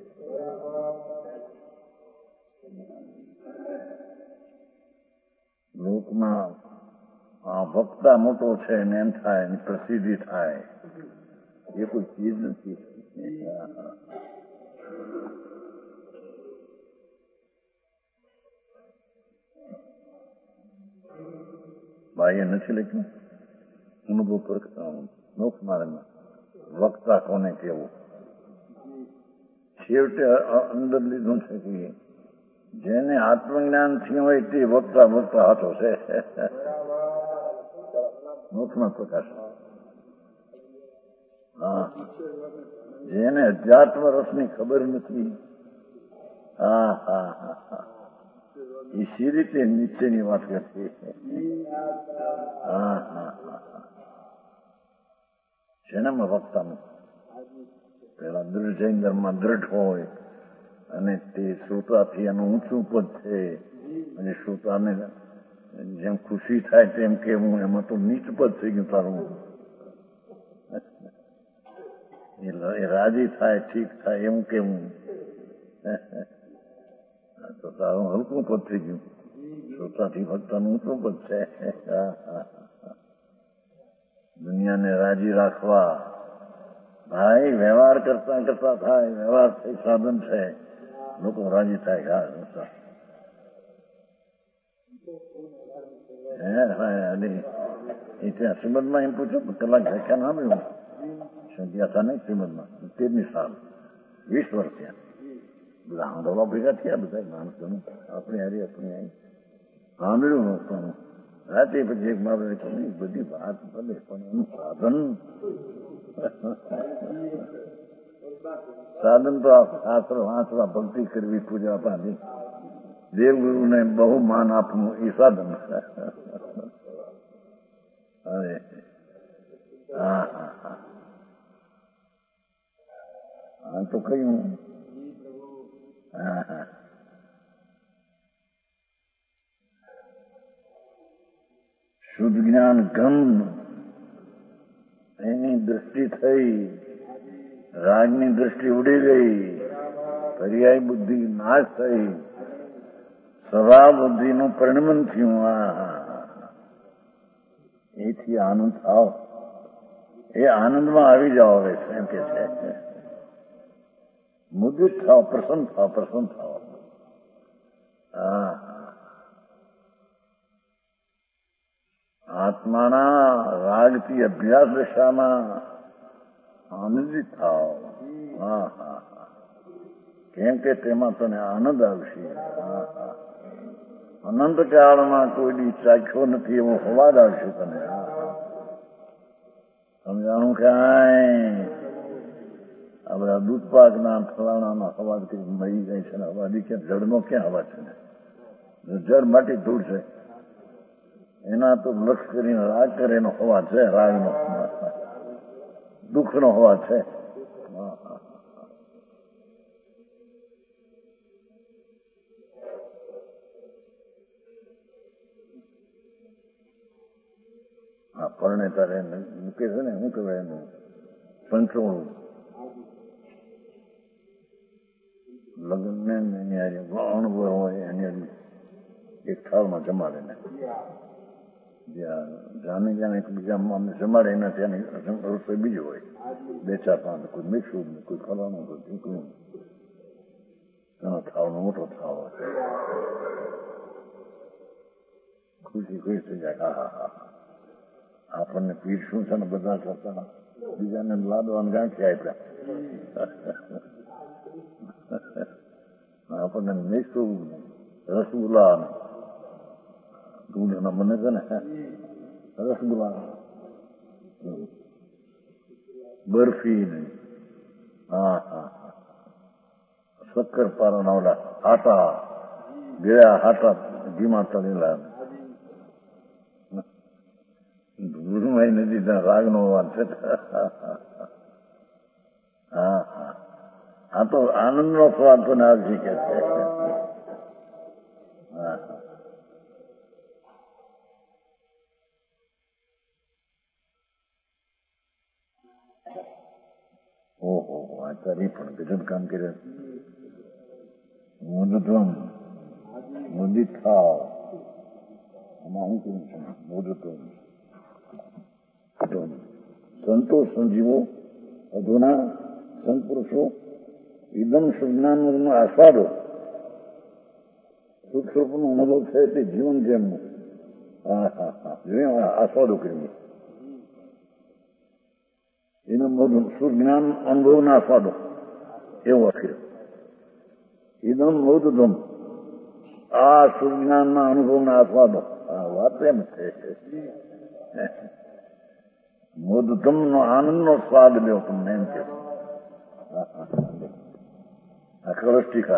[SPEAKER 1] લોકમાં આ વક્તા મોટો છે ને એમ થાય એની પ્રસિદ્ધિ થાય એ કોઈ ચીજ નથી. બાહ્ય નથી લખ્યું અનુભવ પર મોક્ષ માર્ગમાં વક્તા કોને કેવું. છેવટે અંદર લીધું છે કે જેને આત્મજ્ઞાન થયું હોય તે વક્તા વક્તા હાથો છે. મોક્ષમાં પ્રકાશ. જેને અધ્યાત્મ રસની ખબર નથી એ સી રીતે નીચેની વાત કરતી. જેનામાં વક્તા નથી. પેલા દૃઢ જૈનધર્મમાં દ્રઢ હોય અને તે શ્રોતાથી એનું ઊંચું પદ છે અને શ્રોતાને જેમ ખુશી થાય તેમ કેવું, એમાં તો નીચ પદ થઈ ગયું તારું. એ રાજી થાય ઠીક થાય એમ કેવું તો તારું હલકું પદ થઈ ગયું. શ્રોતાથી ભક્તનું ઊંચું પદ છે. દુનિયાને રાજી રાખવા ભાઈ વ્યવહાર કરતા કરતા થાય. વ્યવહાર થઈ સાધન છે, લોકો રાજી થાય. ત્યાં શ્રીમદમાં એમ પૂછ્યું કલાક વ્યાખ્યાન સાંભળ્યું ગયા હતા નહીં શ્રીમદમાં 13મી સાલ 20 વર્ષ ત્યાં બધા આંદોલનો ભેગા થયા. બધા માણસોનું આપણે હારી આપણે અહીં સાંભળ્યું પણ રાતે પછી એક મારે બધી વાત બને પણ એનું સાધન તો શાસ્ત્ર વાંચવા, ભક્તિ કરવી, પૂજા પાઠી, દેવગુરુને બહુ માન આપવું એ સાધન. અરે હા તો કહ્યું. શુદ્ધ જ્ઞાન ઘન એની દૃષ્ટિ થઈ, રાગની દૃષ્ટિ ઉડી ગઈ, પર્યાય બુદ્ધિ નાશ થઈ, સ્વભાવ બુદ્ધિનું પરિણમન થયું. એથી આનંદ થાવ, એ આનંદમાં આવી જાઓ. હવે એમ કે છે મુદિત થાવ, પ્રસન્ન થાવ, પ્રસન્ન થાવ. આત્માના રાગથી અભ્યાસ દશામાં આનંદિત થાવ. કેમ કે તેમાં તને આનંદ આવશે. અનંત કાળમાં કોઈ દી ચાખ્યો નથી એવો અવાજ આવશે તને. સમજાણું કાંઈ આ બધા દૂધપાકના ફલાણાના અવાજ કઈ મરી જાય છે ને અવાજ ક્યાં જળનો ક્યાં અવાજ છે ને? જળ માટી ધૂળ છે એના તો લક્ષ કરીને રાગ કરે એનો અવાજ છે. રાગનો દુઃખનો અવાજ છે. આ પરણે તારે મૂકે છે ને શું કહેવાય એનું પંચોળું લગ્ન ને એની અનુભવ હોય એની એક થાળમાં જમાડે ને જ્યાં જાણે જાણે બીજા જમાડે એના ત્યાં રસોઈ બીજી હોય 2-4-5 કોઈ મીઠું કોઈ ફલાણું કોઈ ઢીકણું એનો થાળનો મોટો થાળ હોય ખુશી ખુશ થઈ જાય હા હા હા આપણને પીઠ શું છે ને બધા કરતા બીજાને લાદવાને ગાંઠી આપ્યા આપણને મીઠું રસગુલ્લા દૂધના બને છે ને રસગુલ્લા બરફી ને હા હા શક્કરપારાના ઓલા હાટા ગયા હાટા ધીમા તળેલા દૂધમાં નથી ત્યાં રાગનો વાત છે હા હા આ તો આનંદનો સ્વાદ તો ના શીખે છે હા ઓહો આચાર્ય પણ ગજબ કામ કર્યા મોદત્વમ મોદિત થાવ આમાં હું કહું છું મોદત્વમ સંતો સંજીવો અધુના સંત પુરુષો ઇદમ સુજ્ઞાનનો આસ્વાદો સુખ સ્વરૂપનો અનુભવ છે તે જીવન જેમનું હા હા હા આસ્વાદો કરીએ એનો સુજ્ઞાન અનુભવના આસ્વાદો એવો અખીર ઇદમ મોદધમ આ સુજ્ઞાનના અનુભવના આસ્વાદો આ વાત એમ છે મોદધમ નો આનંદનો સ્વાદ લ્યો તમને એમ કે આ કળશ ટીકા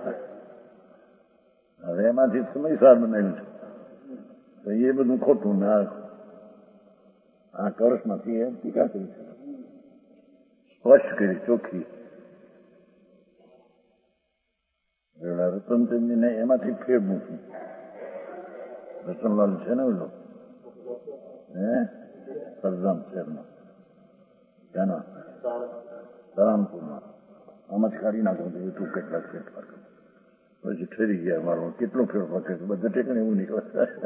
[SPEAKER 1] હવે એમાંથી સમયસાર બનાવ્યું છે તો એ બધું ખોટું ને આ કળશમાંથી એ ટીકા કરી છે સ્પષ્ટ કરી ચોખ્ખી રતનચંદજીને એમાંથી ફેર મૂક્યું રતનલાલ છે ને ઓલો હે સરદામ શહેરમાં ત્યાંના સરામપુરમાં આમાં જ કાઢી નાખો તો એટલું કેટલાક ફેરફાર કરો પછી ઠરી ગયા મારો કેટલો ફેરફાર કર્યો બધા ટેકને એવું નીકળે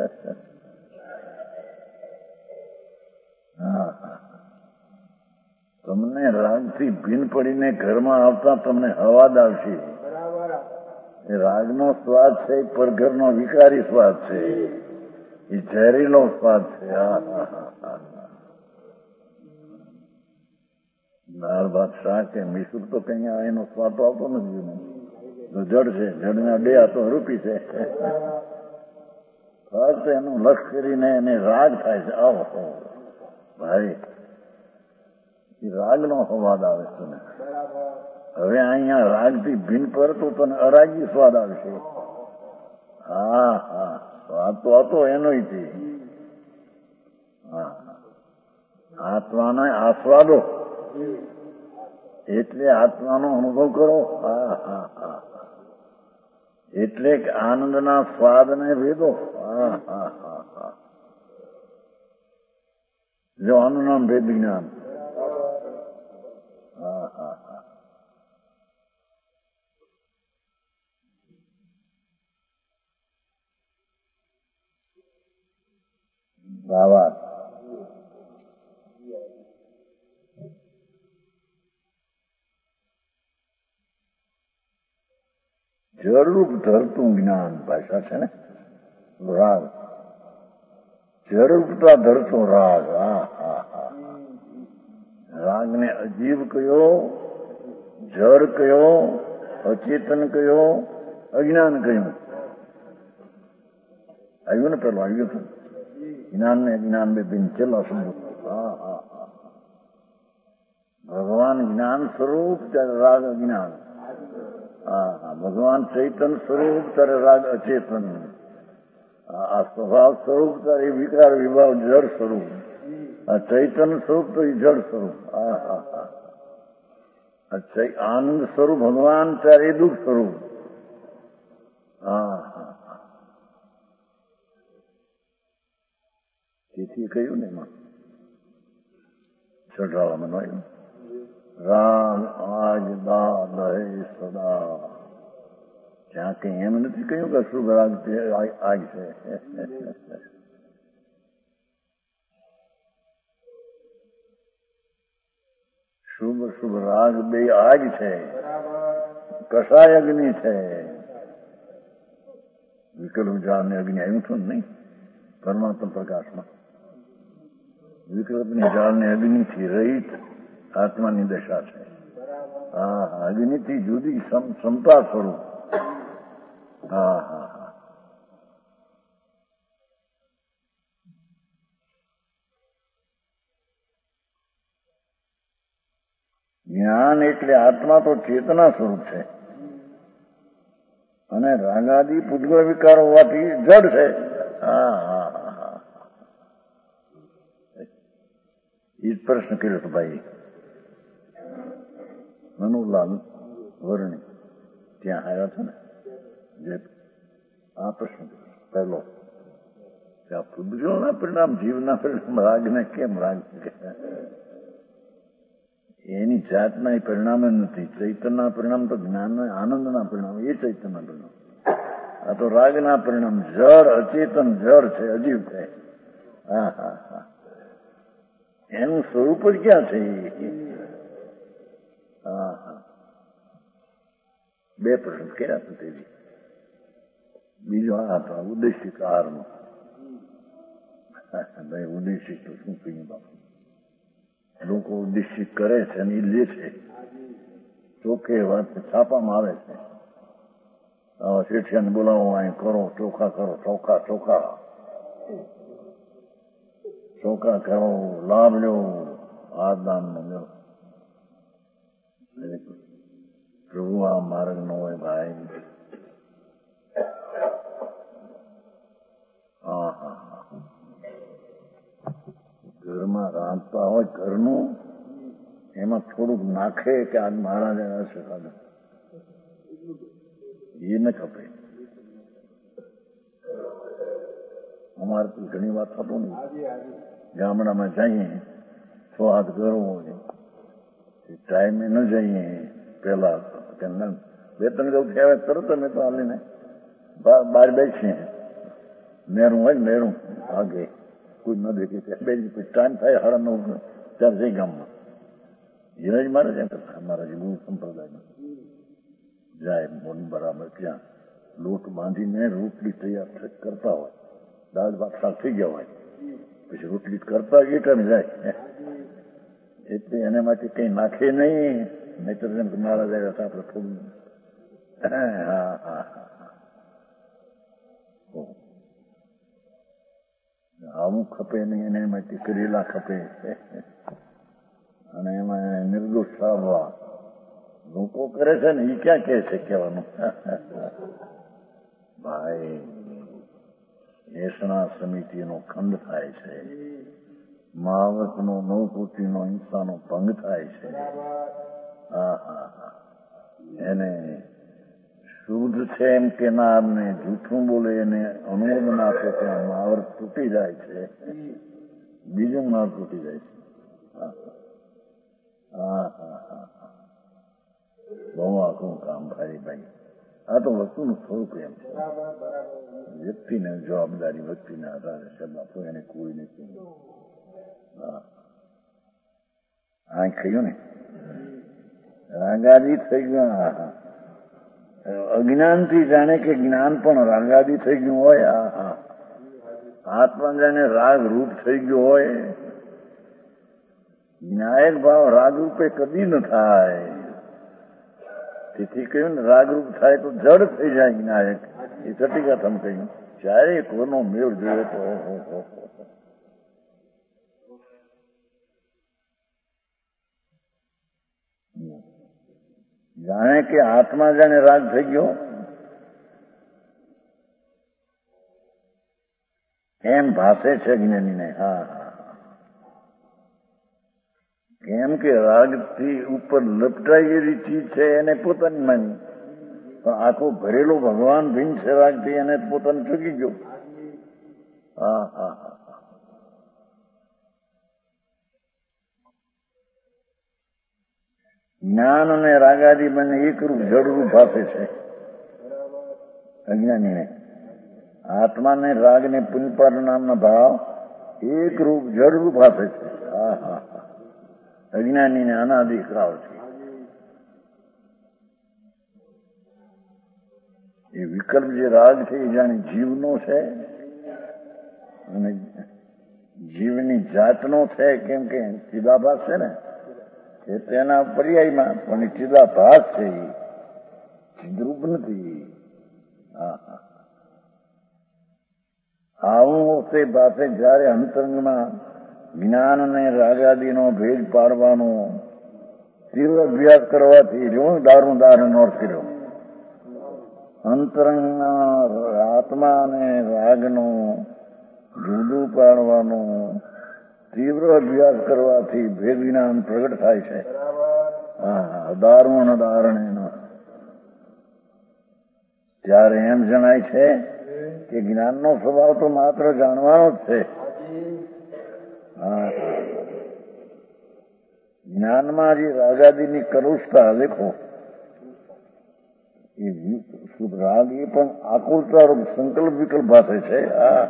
[SPEAKER 1] હા હા તમને રાગથી ભીન પડીને ઘરમાં આવતા તમને હવાદ આવશે એ રાગનો સ્વાદ છે એ પરઘરનો વિકારી સ્વાદ છે એ ઝેરીલો સ્વાદ છે હા હા હા દાળ ભાત શાક કે મીઠું તો કઈ એનો સ્વાદ તો આવતો નથી તો જડ છે જડના બે આ તો રૂપી છે ફક્ત એનું લક્ષ કરીને એને રાગ થાય છે આવો ભાઈ એ રાગનો અવાજ આવે છે ને હવે અહીંયા રાગથી ભીન પર તો તને અરાગી સ્વાદ આવશે હા હા સ્વાદ તો હતો એનો હા આત્માના આસ્વાદો એટલે આત્માનો અનુભવ કરો હા હા હા એટલે કે આનંદના સ્વાદને ભેદો હા હા હા હા જો આનું નામ ભેદ જ્ઞાન હા હા હા ભાવાર્થ જળરૂપ ધરતું જ્ઞાન ભાષા છે ને રાગ જળરૂપતા ધરતો રાગ હા હા હા રાગને અજીવ કયો જળ કયો અચેતન કયો અજ્ઞાન કયું આવ્યું ને પેલું આવ્યું હતું જ્ઞાન ને અજ્ઞાન બે બિન છેલ્લા શબ્દો હા હા હા ભગવાન જ્ઞાન સ્વરૂપ ત્યારે રાગ અજ્ઞાન હા હા ભગવાન ચૈતન સ્વરૂપ ત્યારે રાગ અચેતન આ સ્વભાવ સ્વરૂપ ત્યારે વિકાર વિભાવ જળ સ્વરૂપ આ ચૈતન સ્વરૂપ તો એ જળ સ્વરૂપ હા હા હા આનંદ સ્વરૂપ ભગવાન ત્યારે દુઃખ સ્વરૂપ હા હા હા તેથી કહ્યું ને એમાં છઠાળામાં આવ્યું રાગ આજ દાદ હે સદા. ત્યાં કઈ એમ નથી કહ્યું કે શુભ રાગ આજ છે. શુભ શુભ રાગ બે આજ છે. કસાય અગ્નિ છે. વિકલ્પ જાળને અગ્નિ આવ્યું હતું નહીં પરમાત્મા પ્રકાશમાં. વિકલ્પની જાળને અગ્નિથી રહિત આત્માની દશા છે. હા અગ્નિથી જુદી ક્ષમતા સ્વરૂપ. હા હા હા. જ્ઞાન એટલે આત્મા તો ચેતના સ્વરૂપ છે અને રાગાદી પૂતગળ વિકાર હોવાથી જડ છે. હા હા હા. એ જ પ્રશ્ન કર્યો હતો ભાઈ મનુલાલ વર્ણી ત્યાં આવ્યા છે ને જે આ પ્રશ્ન પહેલો ત્યાં પૂતગળના પરિણામ જીવના પરિણામ રાગને કેમ રાગ એની જાતના એ પરિણામ જ નથી. ચૈતનના પરિણામ તો જ્ઞાન આનંદના પરિણામ એ ચૈતનના પરિણામ. આ તો રાગના પરિણામ જળ અચેતન જળ છે અજીવ છે. હા હા હા. એનું સ્વરૂપ જ ક્યાં છે? હા હા. બે પ્રશ્ન કર્યા હતા તેવી. બીજો આ હતો ઉદ્દેશિક આહારનો. ભાઈ ઉદ્દેશિક તો શું કહીએ બાપુ. લોકો ઉદ્દેશિત કરે છે અને એ લે છે. ચોખ્ખે વાત છાપામાં આવે છે. શેઠિયાને બોલાવો અહીં કરો ચોખા કરો ચોખા ચોખા ચોખા કરો લાભ લો આ દાન લો. પ્રભુ આ માર્ગ નો હોય ભાઈ. હા હા હા. ઘરમાં રાંધતા હોય ઘરનું એમાં થોડુંક નાખે કે આજ મહારાજે હશે ખાધું એ ન ખપે. અમારે તો ઘણી વાત થતું ને ગામડામાં જઈએ 6 હાથ ઘર હોય ટાઈમે ન જઈએ પેલા 2-3 જવું થયા તરત અમે તો હાલીને બહાર બેસીએ. નેરું હોય નેરું આગે કોઈ ન દેખે ટાઈમ થાય 9:30 ત્યારે જઈ ગામમાં ધીરજ મારે જ કરતા અમારા જે ગુરુ સંપ્રદાયમાં જાય મોની બરાબર ત્યાં લોટ બાંધીને રોટલી તૈયાર કરતા હોય. દાળ ભાત શાક થઈ ગયા હોય પછી રોટલી કરતા એ ટાઈમે જાય એટલે એને માટે કઈ નાખે નહીં. નહીતર મહારાજ આવ્યા હતા આપણે થોડું. હા હા આવું ખપે નહીં એને માટે કરેલા ખપે અને એમાં નિર્દોષ સારવા લોકો કરે છે ને એ ક્યાં કહે છે કહેવાનું. ભાઈ એસણા સમિતિનો ખંડ થાય છે. મહાવતનો નવપુત્રીનો હિંસાનો ભંગ થાય છે. હા હા હા. એને શુદ્ધ છે એમ કેનારને જૂઠું બોલે એને અનુમોદન આપે ત્યાં મહાવત તૂટી જાય છે. બીજું મહાવત તૂટી જાય છે. હા હા હા હા. બહુ આખું કામ ભાઈ ભાઈ. આ તો વસ્તુનું સ્વરૂપ એમ છે. વ્યક્તિને જવાબદારી વ્યક્તિના આધારે છે બાપુ. એને કોઈ નથી. હા આ કહ્યું ને રાગાદી થઈ ગયું. અજ્ઞાનથી જાણે કે જ્ઞાન પણ રાગાદી થઈ ગયું હોય. આત્મા જાણે રાગ રૂપ થઈ ગયો હોય. ન્યાયક ભાવ રાગરૂપે કદી ન થાય. તેથી કહ્યું ને રાગરૂપ થાય તો જડ થઈ જાય જ્ઞાયક. એ સટીકા તમે કહ્યું. ચારે કોનો મેળ જોયો તો જાણે કે આત્મા જાણે રાગ થઈ ગયો એમ ભાષે છે જ્ઞાનીને. હા હા. કેમ કે રાગથી ઉપર લપટાયેલી ચીજ છે એને પોતાની માની. પણ આખો ભરેલો ભગવાન ભીન છે રાગથી એને પોતાને ચૂકી ગયો. હા હા હા. જ્ઞાન અને રાગાદી બંને એકરૂપ જડરૂપ ભાષે છે અજ્ઞાનીને. આત્માને રાગ ને પુનપાદ નામના ભાવ એકરૂપ જડરૂપ ભાષે છે. અજ્ઞાનીને અનાદિ કાળ છે. એ વિકલ્પ જે રાગ છે એ જાણે જીવનો છે અને જીવની જાતનો છે. કેમ કે ચિદાભાસ છે ને એ તેના પર્યાયમાં પણ એ ચિદાભાસ છે, એ ચિદ્રૂપ નથી. આવું તે પાસે જયારે અંતરંગમાં જ્ઞાન અને રાગાદીનો ભેદ પાડવાનો તીવ્ર અભ્યાસ કરવાથી જો દારૂદાર નોર્થ કર્યો. અંતરંગના આત્મા અને રાગનું જુદું પાડવાનું તીવ્ર અભ્યાસ કરવાથી ભેદ જ્ઞાન પ્રગટ થાય છે. દારૂણ દારણે ત્યારે એમ જણાય છે કે જ્ઞાનનો સ્વભાવ તો માત્ર જાણવાનો જ છે. જ્ઞાનમાં જે રાગાદીની કલુષતા દેખો, એ રાગ એ પણ આકુલતા રૂપ સંકલ્પ વિકલ્પ ભાષે છે.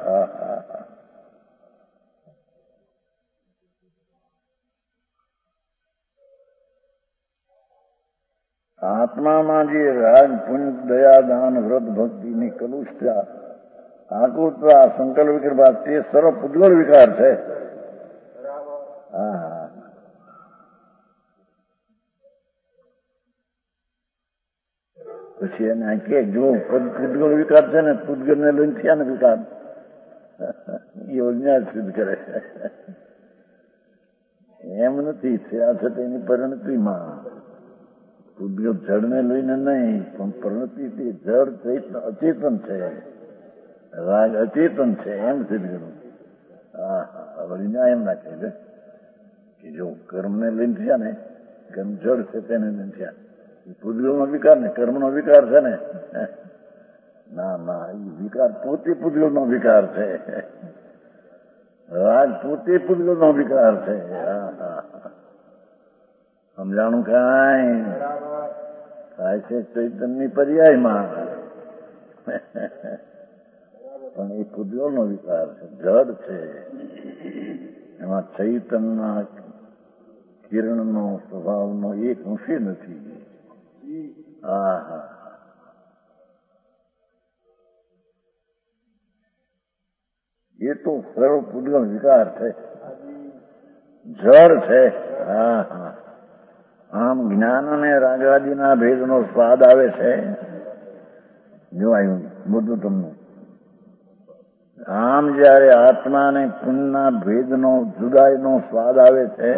[SPEAKER 1] આત્મામાં જે રાગ પુણ્ય દયા દાન વ્રત ભક્તિની કલુષતા આકુલતા સંકલ્પ વિકલ્પ તે સર્વ પૂજ્ગલ વિકાર છે. પછી એને કે જો પૂજગલ વિકાર છે ને પૂજગલ ને લઈને થયા ને વિકાર એ અજ્ઞાન સિદ્ધ કરે છે. એમ નથી થયા છે તેની પરિણતિમાં. પૂજગલ જળને લઈને નહીં પણ પરિણતિ જળ અચેતન છે, રાગ અચેતન છે એમ સિદ્ધ કરવું. વળી એમ નાખે છે કે જો કર્મને લઈને થયા ને કર્મ જળ છે તેને લઈને થયા. પૂજગલનો વિકાર ને કર્મનો વિકાર છે ને, ના ના એ વિકાર પોતે પૂજગલનો વિકાર છે. રાગ પોતે પૂજગલનો વિકાર છે. સમજાણું કાંઈ થાય છે ચૈતનની પર્યાયમાં, પણ એ પૂજગલનો વિકાર છે, જડ છે. એમાં ચૈતનના કિરણનો સ્વભાવનો એક અંશે નથી. એ તો સર્વ પૂજગલ વિકાર છે, જળ છે. આમ જ્ઞાન અને રાગાદીના ભેદનો સ્વાદ આવે છે. જો આવ્યું બધું તમને. આમ જયારે આત્મા અને પુણ્યના ભેદનો જુદાઈનો સ્વાદ આવે છે,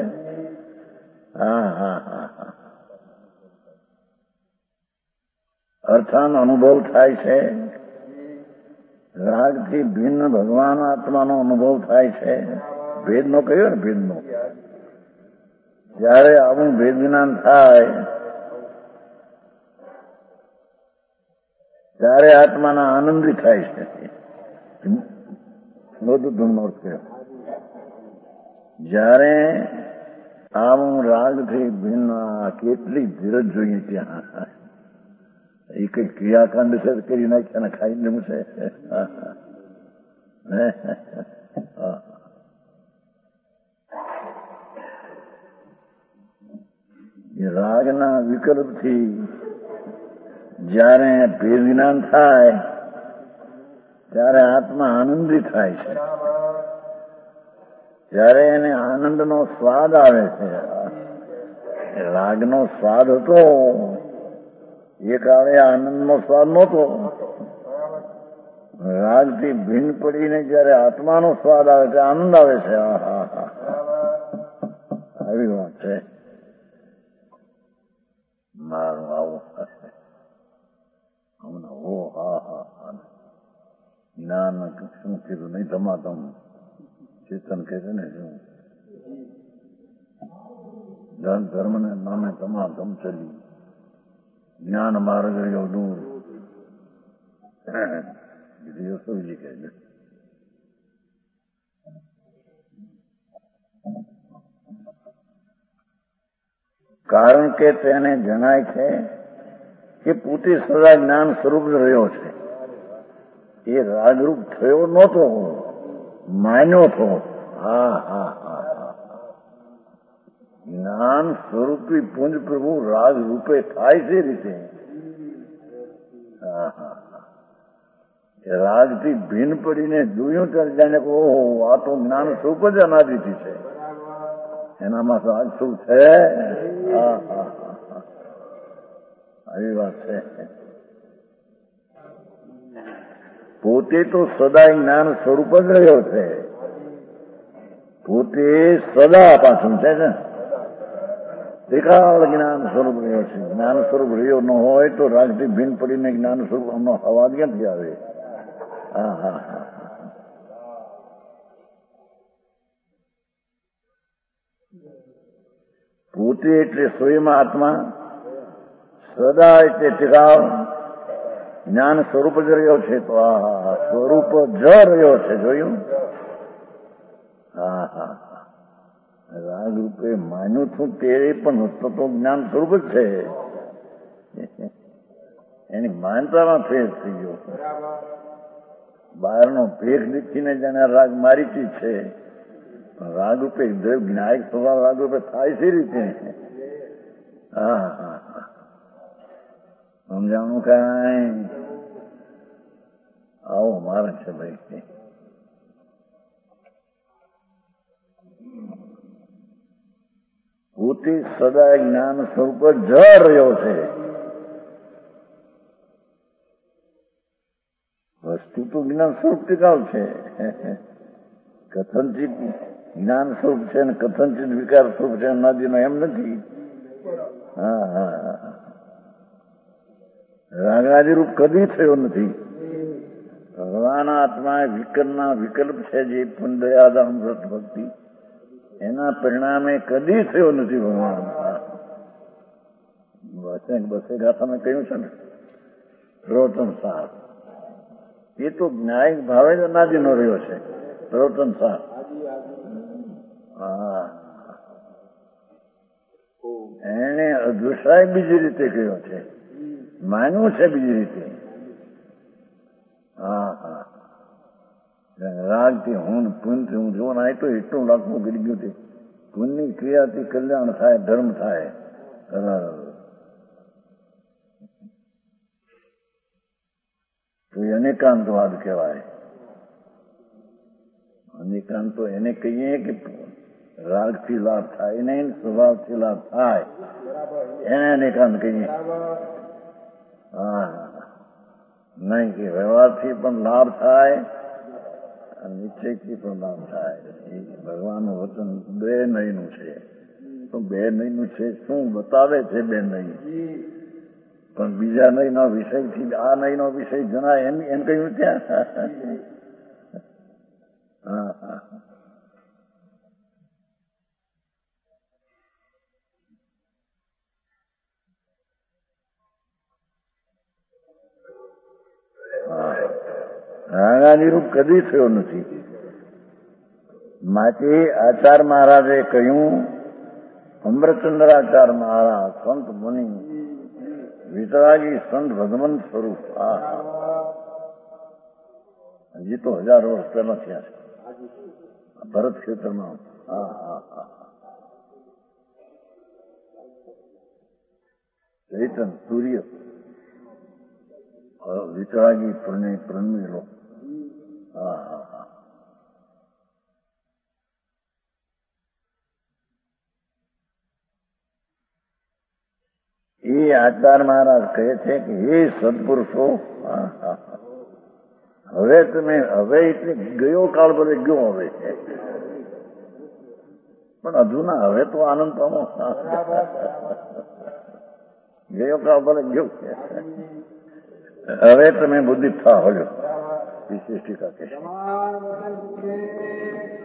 [SPEAKER 1] અર્થાનો અનુભવ થાય છે. રાગથી ભિન્ન ભગવાન આત્માનો અનુભવ થાય છે. ભેદનો કહ્યો ને, ભેદનો. જયારે આવું ભેદ જ્ઞાન થાય ત્યારે આત્માના આનંદી થાય છે. બધું ધૂમનો અર્થ કહ્યો. જયારે આવું રાગથી ભિન્ન કેટલી ધીરજ જોઈએ ત્યાં. એ કઈ ક્રિયાકાંડ છે કરી નાખ્યા ને ખાઈ જમશે. એ રાગના વિકલ્પથી જયારે ભેદ જ્ઞાન થાય ત્યારે આત્મા આનંદી થાય છે. ત્યારે એને આનંદનો સ્વાદ આવે છે. રાગનો સ્વાદ હતો એ કાળે આનંદનો સ્વાદ નહોતો. રાગથી ભિન્ન પડીને જયારે આત્માનો સ્વાદ આવે છે, આનંદ આવે છે. આવી વાત છે. મારું આવું હમણાં જ્ઞાન શું કીધું નહીં તમામ ચેતન કહે છે ને શું ધર્મ ને નામે તમામ ચલી જ્ઞાન માર્ગ રહ્યો દૂર. સૌજી કહે છે કારણ કે તેને જણાય છે કે પોતે સદા જ્ઞાન સ્વરૂપ રહ્યો છે. એ રાગરૂપ થયો નહોતો, માન્યો હતો. હા હા હા હા, જ્ઞાન સ્વરૂપી પુંજ પ્રભુ રાગ રૂપે થાય છે રીતે. હા હા, રાગથી ભીન પડીને જોયું ત્યારે જાણે ઓહો આ તો જ્ઞાન સ્વરૂપ જ અનાદિથી છે, એનામાં રાગ શું છે. હા હા હા, આવી વાત છે. પોતે તો સદા જ્ઞાન સ્વરૂપ જ રહ્યો છે. પોતે સદા પાછું છે ને ત્રિકાળ જ્ઞાન સ્વરૂપ રહ્યો છે. જ્ઞાન સ્વરૂપ રહ્યો ન હોય તો રાગથી ભીન પડીને જ્ઞાન સ્વરૂપ આનો અવાજ ક્યાંથી આવે. હા હા હા, પોતે એટલે સ્વયં આત્મા, સદા એટલે ત્રિકાળ જ્ઞાન સ્વરૂપ જ રહ્યો છે. તો આ સ્વરૂપ જ રહ્યો છે. જોયું. હા હા, રાગ રૂપે માન્યું છું તે પણ તો જ્ઞાન સ્વરૂપ જ છે. એની માનતામાં ફેર થઈ ગયો. બહારનો ભેખ દીઠીને જેને રાગ મારીતી છે, રાગ રૂપે જ્ઞાયક સ્વભાવ રાગ રૂપે થાય છે રીતે. હા હા હા, સમજાણું કાંઈ. આવો મારે છે ભાઈ. પોતે સદા જ્ઞાન સ્વરૂપ જ રહ્યો છે. વસ્તુ તો જ્ઞાન સ્વરૂપ ટીકાવ છે. કથનચિત જ્ઞાન સ્વરૂપ છે ને કથનચિત વિકાર સ્વરૂપ છે અનાદિનો એમ નથી. હા હા, રાગાદી રૂપ કદી થયો નથી. ભગવાન આત્મા વિકલના વિકલ્પ છે જે પુંદયાદા અમૃત ભક્તિ, એના પરિણામે કદી થયો નથી ભગવાન. બસે ગાથામાં કહ્યું છે ને પ્રવચન સાર, એ તો ન્યાયિક ભાવે જ અનાદિનો રહ્યો છે. પ્રવચન સાર. હા, એને અદૃશ્ય બીજી રીતે કહ્યો છે, માન્યું છે બીજી રીતે. હા હા, રાગથી હું પુણ્યથી હું જોવા ના તો એટલું લાખનું કરી ગયું છે. પુણ્યની ક્રિયાથી કલ્યાણ થાય, ધર્મ થાય. તો અનેકાંતવાદ કહેવાય. અનેકાંત તો એને કહીએ કે રાગથી લાભ થાય નહીં, સ્વભાવથી લાભ થાય, એને અનેકાંત કહીએ. હા, નહીં કે વ્યવહારથી પણ લાભ થાય, નિશ્ચયથી પણ લાભ થાય. ભગવાનનું વચન બે નહીંનું છે. તો બે નહીંનું છે શું બતાવે છે? બે નહીં પણ બીજા નહીંનો વિષયથી આ નહીંનો વિષય જણાય એમ કહ્યું ત્યાં. હા હા, રાગાદી રૂપ કદી થયો નથી. માટે આચાર્ય મહારાજે કહ્યું, અમૃતચંદ્રાચાર્ય મહારાજ સંત મુનિ વિતરાગી સંત ભગવંત સ્વરૂપ. હજી તો 1000 વર્ષ પહેલા થયા છે ભરત ક્ષેત્રમાં. હા હા હા, ચૈતન સૂર્ય વિતરાગી પ્રણમેલો. હા હા હા, એ આચાર્ય મહારાજ કહે છે કે હે સત્પુરુષો, હવે તમે હવે એટલે ગયો કાળ બધે ગયો હવે, પણ અધુના હવે તો આનંદ પામો. ગયો કાળ ભલે ગયો, હવે તમે બુદ્ધિ થા હો. વિશેષ ટીકા કે